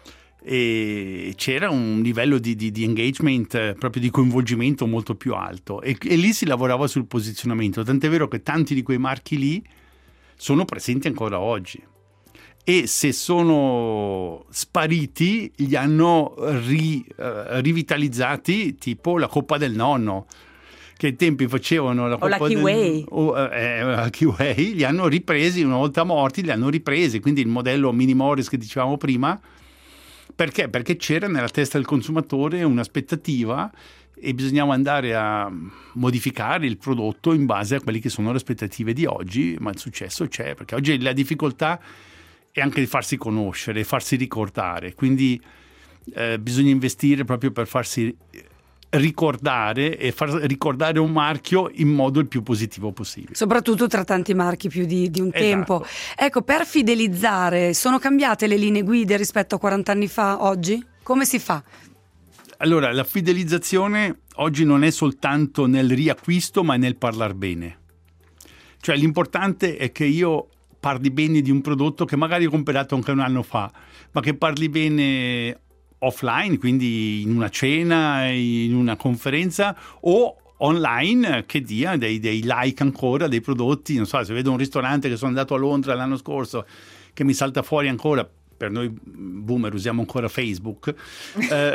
E c'era un livello di, di, di engagement, eh, proprio di coinvolgimento molto più alto e, e lì si lavorava sul posizionamento, tant'è vero che tanti di quei marchi lì sono presenti ancora oggi e se sono spariti li hanno ri, eh, rivitalizzati, tipo la Coppa del Nonno, che ai tempi facevano la O la Coppa del- Kiwi. o, eh, la Kiwi, li hanno ripresi una volta morti, li hanno ripresi, quindi il modello Mini Morris che dicevamo prima. Perché? Perché c'era nella testa del consumatore un'aspettativa e bisognava andare a modificare il prodotto in base a quelle che sono le aspettative di oggi, ma il successo c'è, perché oggi la difficoltà è anche di farsi conoscere, farsi ricordare, quindi eh, bisogna investire proprio per farsi ricordare e far ricordare un marchio in modo il più positivo possibile. Soprattutto tra tanti marchi più di, di un Esatto. tempo. Ecco, per fidelizzare, sono cambiate le linee guida rispetto a quaranta anni fa oggi? Come si fa? Allora, la fidelizzazione oggi non è soltanto nel riacquisto, ma è nel parlar bene. Cioè, l'importante è che io parli bene di un prodotto che magari ho comprato anche un anno fa, ma che parli bene offline, quindi in una cena, in una conferenza, o online che dia dei, dei like ancora dei prodotti. Non so, se vedo un ristorante che sono andato a Londra l'anno scorso che mi salta fuori ancora, per noi boomer usiamo ancora Facebook, eh,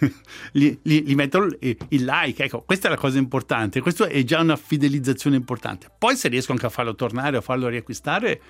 gli, gli, gli metto il, il like. Ecco, questa è la cosa importante, questo è già una fidelizzazione importante. Poi se riesco anche a farlo tornare, a farlo riacquistare,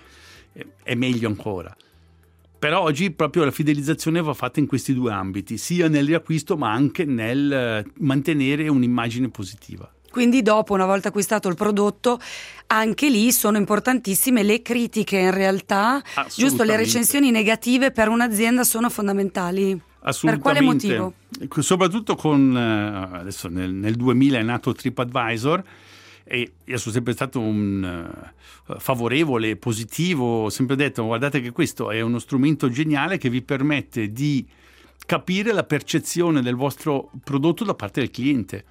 è meglio ancora. Però oggi proprio la fidelizzazione va fatta in questi due ambiti, sia nel riacquisto ma anche nel mantenere un'immagine positiva. Quindi dopo, una volta acquistato il prodotto, anche lì sono importantissime le critiche in realtà, giusto? Le recensioni negative per un'azienda sono fondamentali. Per quale motivo? Soprattutto con, adesso nel, nel duemila è nato TripAdvisor, e io sono sempre stato un uh, favorevole, positivo, ho sempre detto guardate che questo è uno strumento geniale che vi permette di capire la percezione del vostro prodotto da parte del cliente.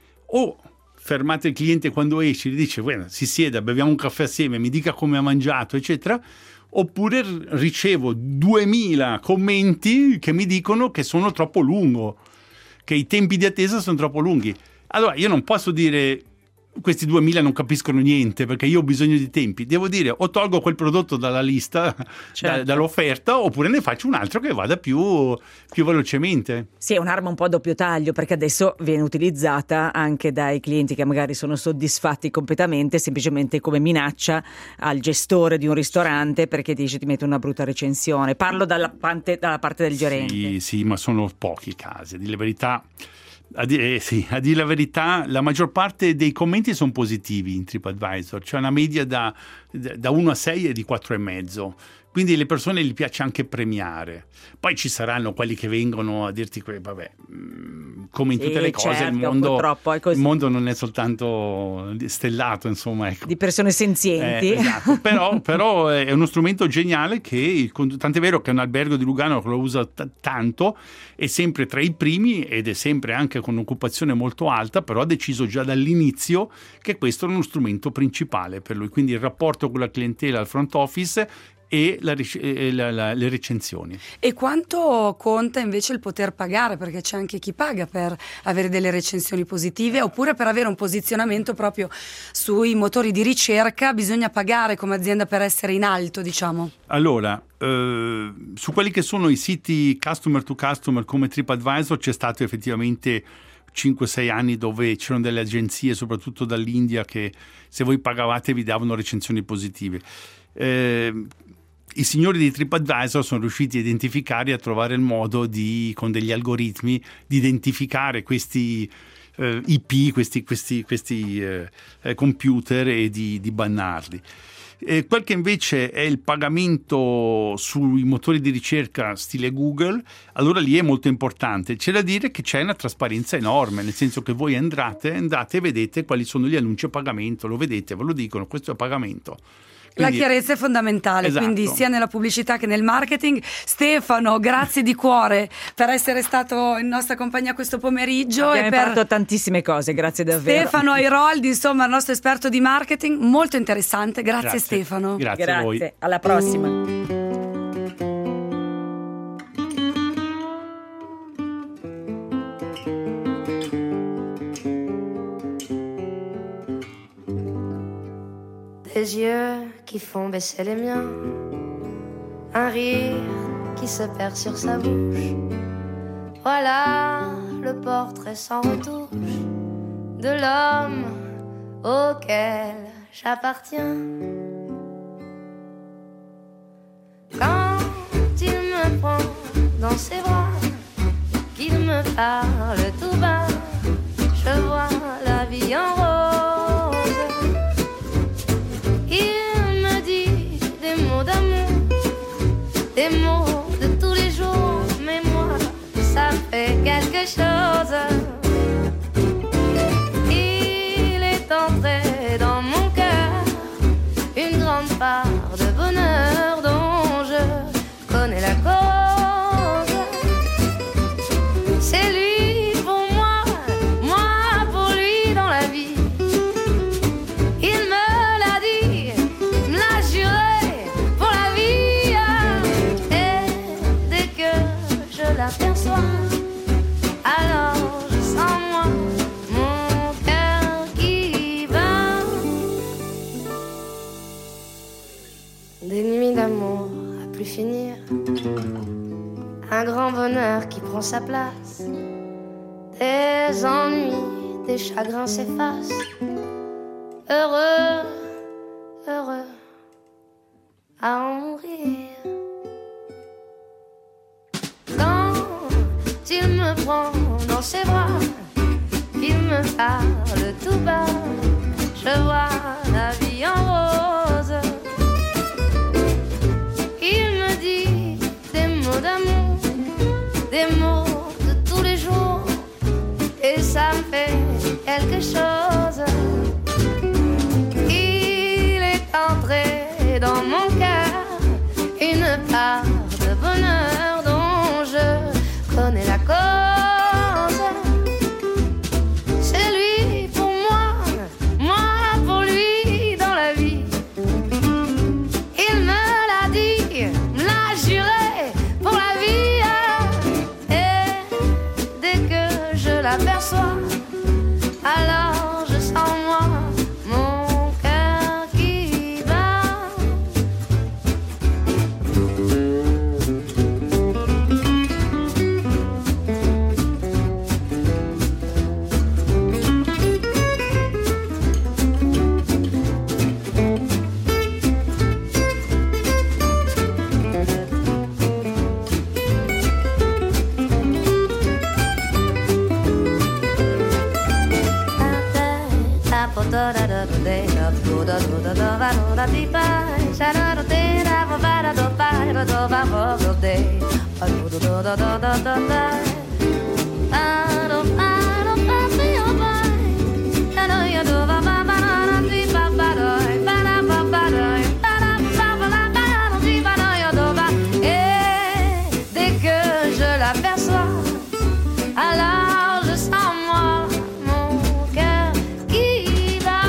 O fermate il cliente quando esce, gli dice guarda, si sieda, beviamo un caffè assieme, mi dica come ha mangiato, eccetera, oppure ricevo duemila commenti che mi dicono che sono troppo lungo, che i tempi di attesa sono troppo lunghi. Allora io non posso dire questi duemila non capiscono niente perché io ho bisogno di tempi, devo dire o tolgo quel prodotto dalla lista, certo, da, dall'offerta, oppure ne faccio un altro che vada più, più velocemente. Sì, è un'arma un po' a doppio taglio, perché adesso viene utilizzata anche dai clienti che magari sono soddisfatti completamente, semplicemente come minaccia al gestore di un ristorante perché dice ti metto una brutta recensione. Parlo dalla parte, dalla parte del gerente. Sì, sì, ma sono pochi casi, a dire la verità. A dire, eh, sì, a dire la verità, la maggior parte dei commenti sono positivi in TripAdvisor, c'è una media da, da uno a sei e di quattro e mezzo, quindi le persone gli piace anche premiare. Poi ci saranno quelli che vengono a dirti que- vabbè, come in tutte sì, le cose, certo, il, mondo, il mondo non è soltanto stellato, insomma, ecco, di persone senzienti. Eh, esatto. però, però è uno strumento geniale che, tant'è vero che un albergo di Lugano che lo usa t- tanto, è sempre tra i primi ed è sempre anche con un'occupazione molto alta, però ha deciso già dall'inizio che questo è uno strumento principale per lui, quindi il rapporto con la clientela al front office e la, la, la, le recensioni. E quanto conta invece il poter pagare? Perché c'è anche chi paga per avere delle recensioni positive, oppure per avere un posizionamento proprio sui motori di ricerca bisogna pagare come azienda per essere in alto, diciamo. Allora, eh, su quelli che sono i siti customer to customer come TripAdvisor c'è stato effettivamente cinque sei anni dove c'erano delle agenzie, soprattutto dall'India, che se voi pagavate vi davano recensioni positive. Eh, I signori di TripAdvisor sono riusciti a identificare e a trovare il modo di, con degli algoritmi, di identificare questi eh, I P, questi, questi, questi eh, computer e di, di bannarli. Eh, quel che invece è il pagamento sui motori di ricerca stile Google, allora lì è molto importante. C'è da dire che c'è una trasparenza enorme, nel senso che voi andate, andate e vedete quali sono gli annunci a pagamento, lo vedete, ve lo dicono, questo è a pagamento. Quindi, la chiarezza è fondamentale, esatto, quindi sia nella pubblicità che nel marketing. Stefano, grazie di cuore per essere stato in nostra compagnia questo pomeriggio. Abbiamo e per imparato tantissime cose, grazie davvero. Stefano Airoldi, insomma, il nostro esperto di marketing, molto interessante. Grazie, grazie. Stefano. Grazie, grazie a voi. Alla prossima. Des yeux qui font baisser les miens, un rire qui se perd sur sa bouche. Voilà le portrait sans retouche de l'homme auquel j'appartiens. Quand il me prend dans ses bras, qu'il me parle tout bas, je vois la vie en rose. Il me dit des mots d'amour, des mots de tous les jours, mais moi, ça fait quelque chose. Il est entré dans mon cœur une grande part de bonheur dont je connais la cause. C'est lui pour moi, moi pour lui dans la vie. l'aperçois, alors je sens moi mon cœur qui bat. Des nuits d'amour à plus finir, un grand bonheur qui prend sa place, des ennuis, des chagrins s'effacent. Heureux, heureux à en mourir. Quand il me prend dans ses bras, il me parle tout bas, je vois la vie en rose. Il me dit des mots d'amour, des mots de tous les jours, et ça me fait quelque chose. Il est entré dans mon cœur une part de bonheur dont je connais la cause. C'est lui pour moi, moi pour lui dans la vie. Il me l'a dit, me l'a juré pour la vie. Et dès que je l'aperçois, alors je sens moi mon cœur qui bat. Et dès que je l'aperçois, alors je sens moi mon cœur qui bat.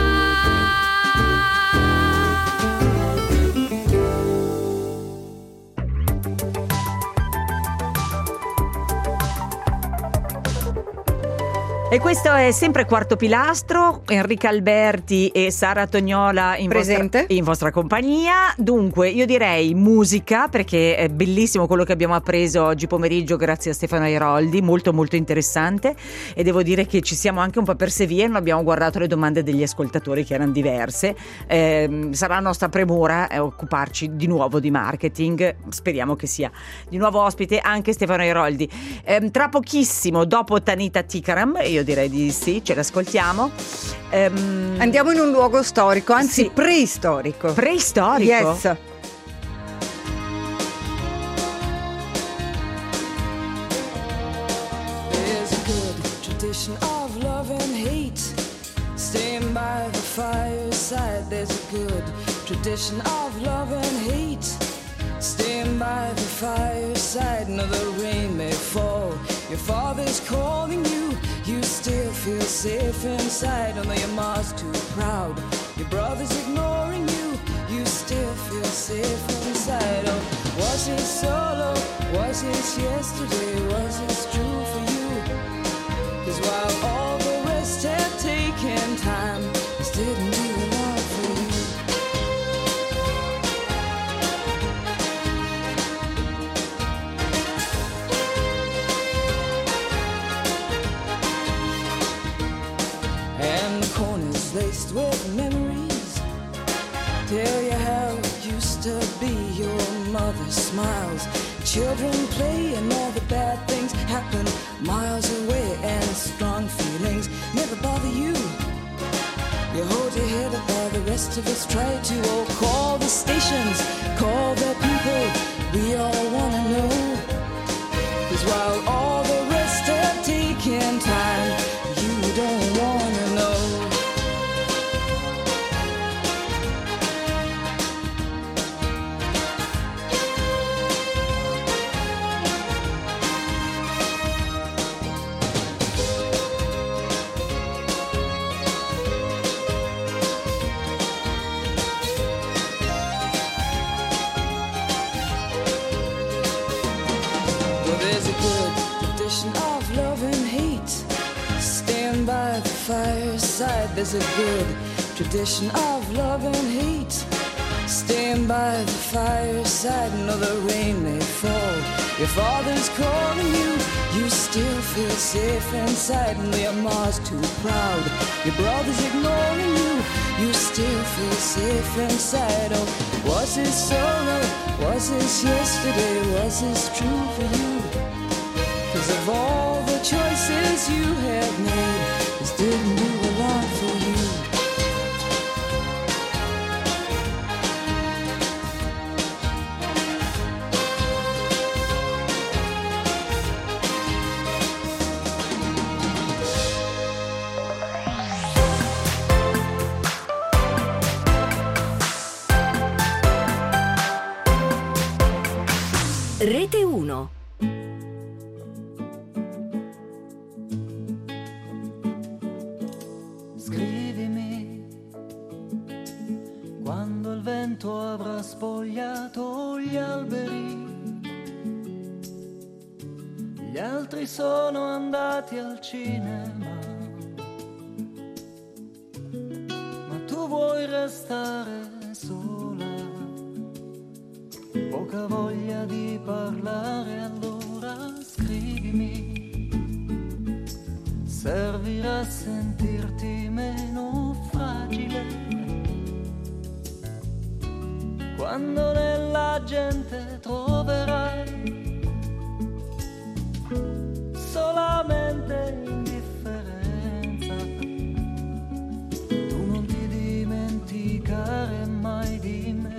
E questo è sempre Quarto Pilastro, Enrica Alberti e Sara Tognola in Presente. vostra, in vostra compagnia. Dunque io direi musica, perché è bellissimo quello che abbiamo appreso oggi pomeriggio grazie a Stefano Airoldi, molto molto interessante, e devo dire che ci siamo anche un po' perse via, non abbiamo guardato le domande degli ascoltatori che erano diverse. Eh, sarà nostra premura eh, occuparci di nuovo di marketing, speriamo che sia di nuovo ospite anche Stefano Airoldi. Eh, tra pochissimo, dopo Tanita Tikaram, io direi di sì, ce l'ascoltiamo. Ehm, Andiamo in un luogo storico, anzi Sì. preistorico. Preistorico? Yes. There's a good tradition of love and hate. Staying by the fireside. There's a good tradition of love and hate. Staying by the fireside. No, the rain may fall, your father's calling you. You still feel safe inside. Although your mom's too proud, your brother's ignoring you. You still feel safe inside. Oh, was it solo? Was it yesterday? Was it true for you? 'Cause while all the rest had taken time, this didn't do enough for you. And the corners laced with memories tell you how it used to be. Your mother smiles, children play, and all the bad things happen miles away. And strong feelings never bother you. You hold your head up while the rest of us try to. Oh, call the stations, call the people, we all wanna know. 'Cause while all the rest have taken time, you don't wanna know. Well, there's a good tradition of love and hate. Stand by the fireside, there's a good tradition of love and hate. Stand by the fireside, know the rain may fall. Your father's calling you, you still feel safe inside. And your mom's too proud, your brother's ignoring you, you still feel safe inside. Oh, was this solo, was this yesterday, was this true for you? 'Cause of all the choices you have made, this didn't do a lot for you. Rete uno. Scrivimi quando il vento avrà spogliato gli alberi. Gli altri sono andati al cinema, ma tu vuoi restare sola. Poca voglia di parlare, allora scrivimi. Servirà a sentirti meno fragile quando nella gente troverai solamente indifferenza. Tu non ti dimenticare mai di me.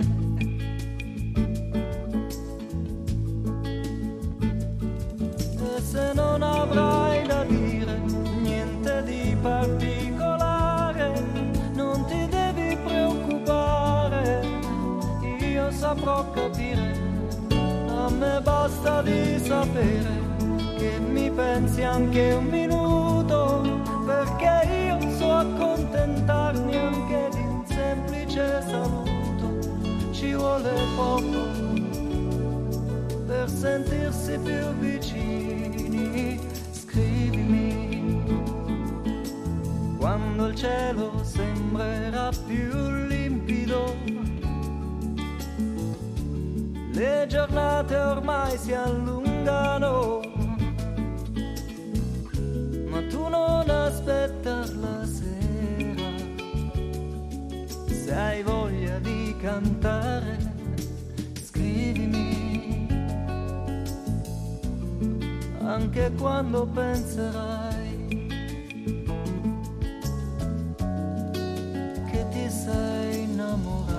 Se non avrai da dire niente di particolare, non ti devi preoccupare, io saprò capire. A me basta di sapere che mi pensi anche un minuto, perché io so accontentarmi anche di un semplice saluto. Ci vuole poco per sentirsi più vicini. Scrivimi quando il cielo sembrerà più limpido. Le giornate ormai si allungano, ma tu non aspettar la sera. Se hai voglia di cantare, scrivimi. Anche quando penserai che ti sei innamorata.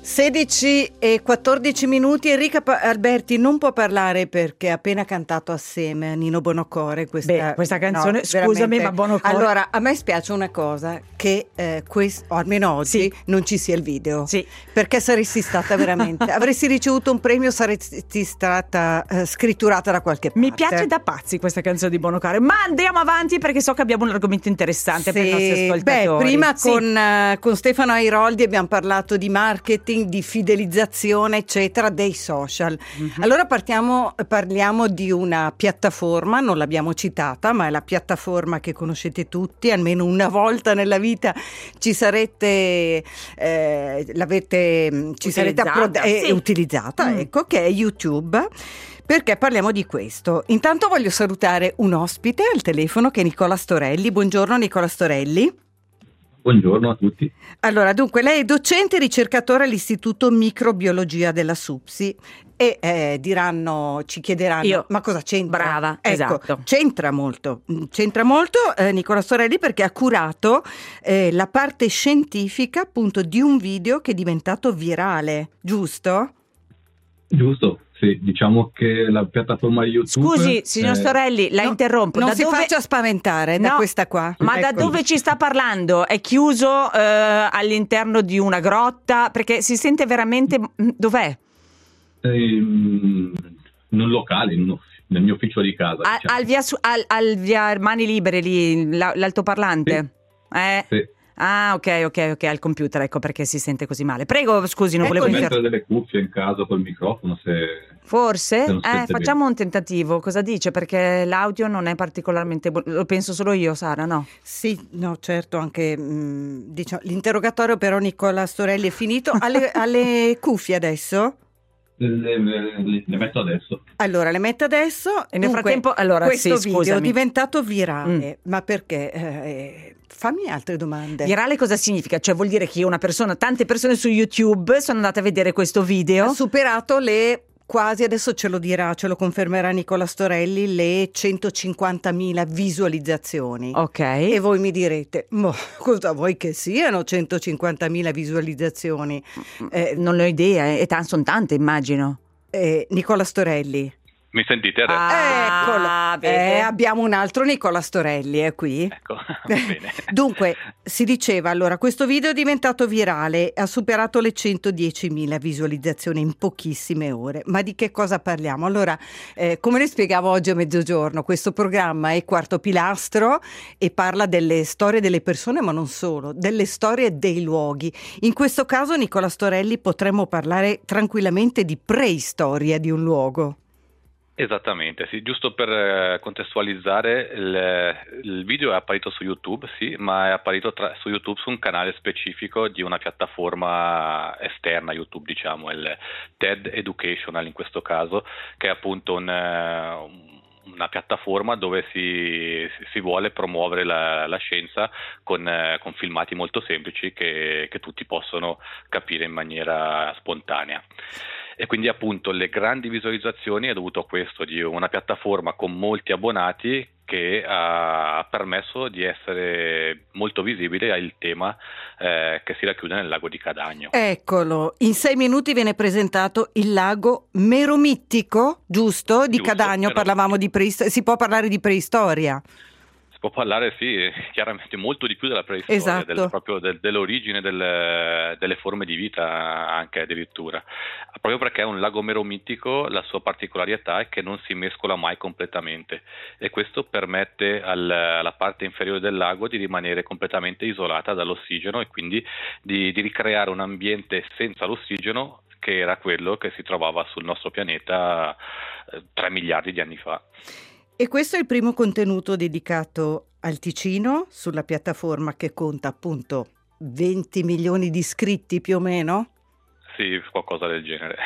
sedici e quattordici minuti. Enrica Pa- Alberti non può parlare perché ha appena cantato assieme a Nino Bonocore questa, Beh, questa canzone, no, scusami, veramente. ma Bonocore... Allora, a me spiace una cosa, che eh, quest- o almeno oggi Sì. non ci sia il video, Sì. perché saresti stata veramente, avresti ricevuto un premio, saresti stata eh, scritturata da qualche parte. Mi piace da pazzi questa canzone di Bonocore, ma andiamo avanti perché so che abbiamo un argomento interessante per i nostri Sì, ascoltatori. beh, prima Sì. con, eh, con Stefano Airoldi abbiamo parlato di marketing, di fidelizzazione, eccetera, dei social. Mhm. Allora partiamo, parliamo di una piattaforma, non l'abbiamo citata, ma è la piattaforma che conoscete tutti, almeno una volta nella vita ci sarete, eh, l'avete, ci sarete Utilizzata, approda- eh, sì. utilizzata, Mm. ecco, che è YouTube. Perché parliamo di questo? Intanto voglio salutare un ospite al telefono che è Nicola Storelli. Buongiorno Nicola Storelli. Buongiorno a tutti. Allora, dunque, lei è docente e ricercatore all'Istituto Microbiologia della SUPSI e eh, diranno, ci chiederanno, Io. ma cosa c'entra? Brava, ecco, esatto. C'entra molto, c'entra molto eh, Nicola Storelli perché ha curato eh, la parte scientifica appunto di un video che è diventato virale, giusto? Giusto, sì, diciamo che la piattaforma YouTube... Scusi, signor eh, Storelli, la No, interrompo. Non da si dove... faccia spaventare da No, questa qua. Ma da Ecco. dove ci sta parlando? È chiuso eh, all'interno di una grotta? Perché si sente veramente... Dov'è? ehm, in un locale, in un uff- nel mio ufficio di casa. A- diciamo. al, via, su- al, al via Mani Libere, lì, la- l'altoparlante? Eh? Sì. Ah, ok, ok, ok, al computer, ecco perché si sente così male. Prego, scusi, non Ecco, volevo Puoi interrompere. mettere delle cuffie in casa col microfono se... Forse? Se non si Eh, sente facciamo un tentativo. Cosa dice? Perché l'audio non è particolarmente buono. Lo penso solo io, Sara, no? Sì, no, certo, anche mh, diciamo, l'interrogatorio però Nicola Storelli è finito. Alle, alle cuffie adesso? Le, le- le metto adesso. Allora, le metto adesso. E nel Dunque, frattempo, allora, questo sì, video è scusami. diventato virale, ma perché? Eh, fammi altre domande. Virale cosa significa? Cioè vuol dire che una persona, tante persone su YouTube sono andate a vedere questo video. Ha superato le quasi, adesso ce lo dirà, ce lo confermerà Nicola Storelli, le centocinquantamila visualizzazioni. Ok. E voi mi direte, ma cosa vuoi che siano centocinquantamila visualizzazioni? Eh, Non ne ho idea, eh, e sono tante, immagino. eh, Nicola Storelli. Mi sentite adesso? Ah, Eccolo, vede? Eh, abbiamo un altro Nicola Storelli, è qui. Ecco, bene. Dunque, si diceva, allora, questo video è diventato virale, ha superato le centodiecimila visualizzazioni in pochissime ore. Ma di che cosa parliamo? Allora, eh, come le spiegavo oggi a mezzogiorno, questo programma è Quarto Pilastro e parla delle storie delle persone, ma non solo, delle storie dei luoghi. In questo caso, Nicola Storelli, potremmo parlare tranquillamente di preistoria di un luogo. Esattamente, sì, giusto per eh, contestualizzare, il, il video è apparito su YouTube, sì, ma è apparito tra- su YouTube su un canale specifico di una piattaforma esterna a YouTube, diciamo, il TED Educational in questo caso, che è appunto un, eh, un- una piattaforma dove si, si vuole promuovere la, la scienza con, eh, con filmati molto semplici che, che tutti possono capire in maniera spontanea. E quindi appunto le grandi visualizzazioni è dovuto a questo, di una piattaforma con molti abbonati che ha permesso di essere molto visibile al tema eh, che si racchiude nel lago di Cadagno. Eccolo, in sei minuti viene presentato il lago Meromittico, giusto? Di Giusto, Cadagno, Meromittico. parlavamo di preistoria, si può parlare di preistoria. Si può parlare, sì, chiaramente molto di più della preistoria, Esatto. del- proprio del- dell'origine del- delle forme di vita anche addirittura. Proprio perché è un lago meromittico, la sua particolarità è che non si mescola mai completamente e questo permette al- alla parte inferiore del lago di rimanere completamente isolata dall'ossigeno e quindi di, di ricreare un ambiente senza l'ossigeno che era quello che si trovava sul nostro pianeta eh, tre miliardi di anni fa. E questo è il primo contenuto dedicato al Ticino, sulla piattaforma che conta appunto venti milioni di iscritti più o meno, Sì, qualcosa del genere.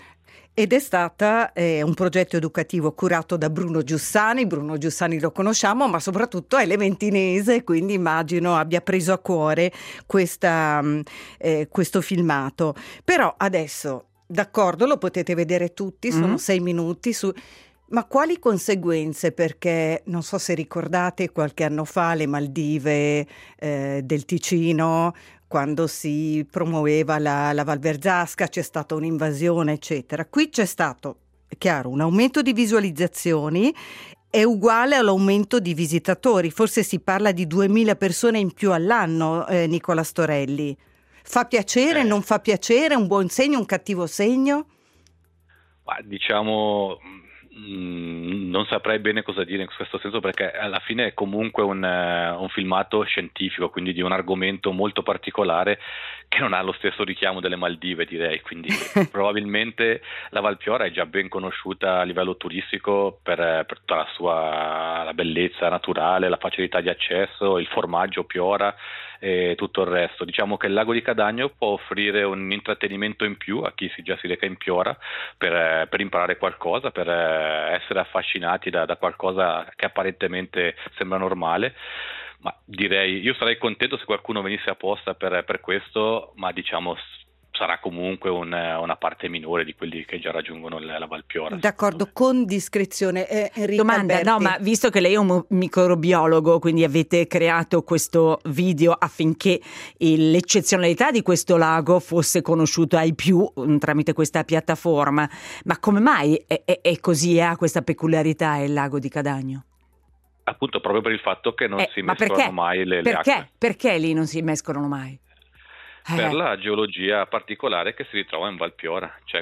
ed è stata eh, un progetto educativo curato da Bruno Giussani. Bruno Giussani lo conosciamo, ma soprattutto è leventinese, quindi immagino abbia preso a cuore questa, mh, eh, questo filmato. Però adesso, d'accordo, lo potete vedere tutti, sono Mm. sei minuti su... Ma quali conseguenze? Perché non so se ricordate qualche anno fa le Maldive eh, del Ticino, quando si promuoveva la, la Val Verzasca, c'è stata un'invasione, eccetera. Qui c'è stato, è chiaro, un aumento di visualizzazioni è uguale all'aumento di visitatori, forse si parla di duemila persone in più all'anno, eh, Nicola Storelli. Fa piacere, Eh. non fa piacere, un buon segno, un cattivo segno? Ma diciamo, mh, non saprei bene cosa dire in questo senso, perché alla fine è comunque un, eh, un filmato scientifico, quindi di un argomento molto particolare che non ha lo stesso richiamo delle Maldive, direi, quindi probabilmente la Val Piora è già ben conosciuta a livello turistico per, per tutta la sua la bellezza naturale, la facilità di accesso, il formaggio Piora e tutto il resto. Diciamo che il lago di Cadagno può offrire un intrattenimento in più a chi si già si reca in Piora per, per imparare qualcosa, per essere affascinati da, da qualcosa che apparentemente sembra normale. Ma direi, io sarei contento se qualcuno venisse apposta per, per questo, ma diciamo sarà comunque un, una parte minore di quelli che già raggiungono la, la Val Piora. D'accordo, con discrezione. Eh, Enrica Domanda, Alberti. no, ma visto che lei è un mo- microbiologo, quindi avete creato questo video affinché il- l'eccezionalità di questo lago fosse conosciuta ai più mm, tramite questa piattaforma, ma come mai è, è- è così, ha questa peculiarità il lago di Cadagno? Appunto proprio per il fatto che non Eh, si ma mescolano perché? mai le, le Perché? acque. Perché lì non si mescolano mai? Eh. Per la geologia particolare che si ritrova in Val Piora. C'è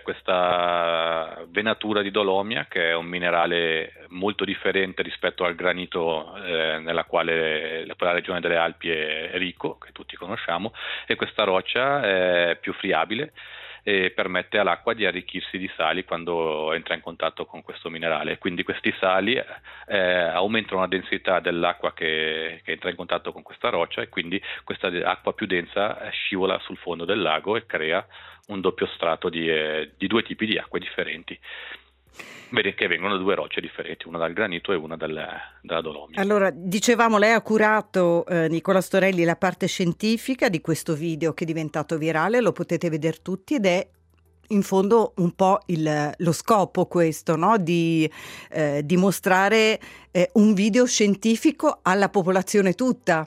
questa venatura di dolomia, che è un minerale molto differente rispetto al granito eh, nella quale la regione delle Alpi è ricco, che tutti conosciamo, e questa roccia è più friabile e permette all'acqua di arricchirsi di sali quando entra in contatto con questo minerale. Quindi questi sali eh, aumentano la densità dell'acqua che, che entra in contatto con questa roccia, e quindi questa acqua più densa eh, scivola sul fondo del lago e crea un doppio strato di, eh, di due tipi di acque differenti. Vedi che vengono da due rocce differenti, una dal granito e una dal, dalla dolomia. Allora, dicevamo, lei ha curato, eh, Nicola Storelli, la parte scientifica di questo video che è diventato virale, lo potete vedere tutti, ed è in fondo un po' il, lo scopo questo, no? Di eh, dimostrare eh, un video scientifico alla popolazione tutta.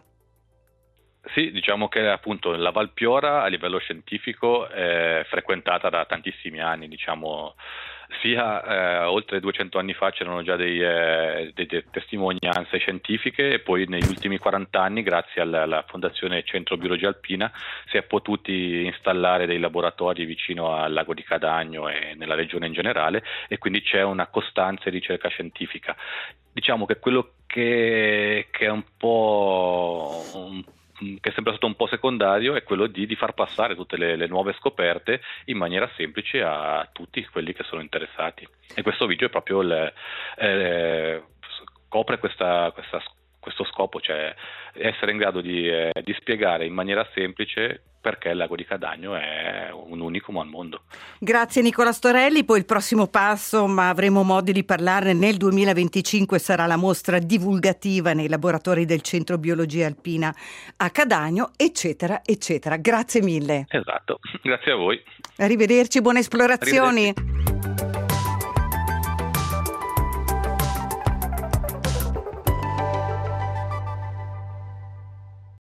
Sì, diciamo che appunto la Val Piora a livello scientifico è frequentata da tantissimi anni, diciamo sia eh, oltre duecento anni fa c'erano già dei, eh, delle testimonianze scientifiche, e poi negli ultimi quaranta anni, grazie alla, alla Fondazione Centro Biologia Alpina, si è potuti installare dei laboratori vicino al lago di Cadagno e nella regione in generale, e quindi c'è una costanza di ricerca scientifica. Diciamo che quello che, che è un po' un che è sempre stato un po' secondario è quello di, di far passare tutte le, le nuove scoperte in maniera semplice a tutti quelli che sono interessati, e questo video è proprio il, eh, copre questa, questa, questo scopo, cioè essere in grado di, eh, di spiegare in maniera semplice perché il lago di Cadagno è un unicum al mondo. Grazie Nicola Storelli. Poi il prossimo passo, ma avremo modo di parlarne, nel duemilaventicinque sarà la mostra divulgativa nei laboratori del Centro Biologia Alpina a Cadagno, eccetera, eccetera. Grazie mille. Esatto, grazie a voi. Arrivederci, buone esplorazioni. Arrivederci.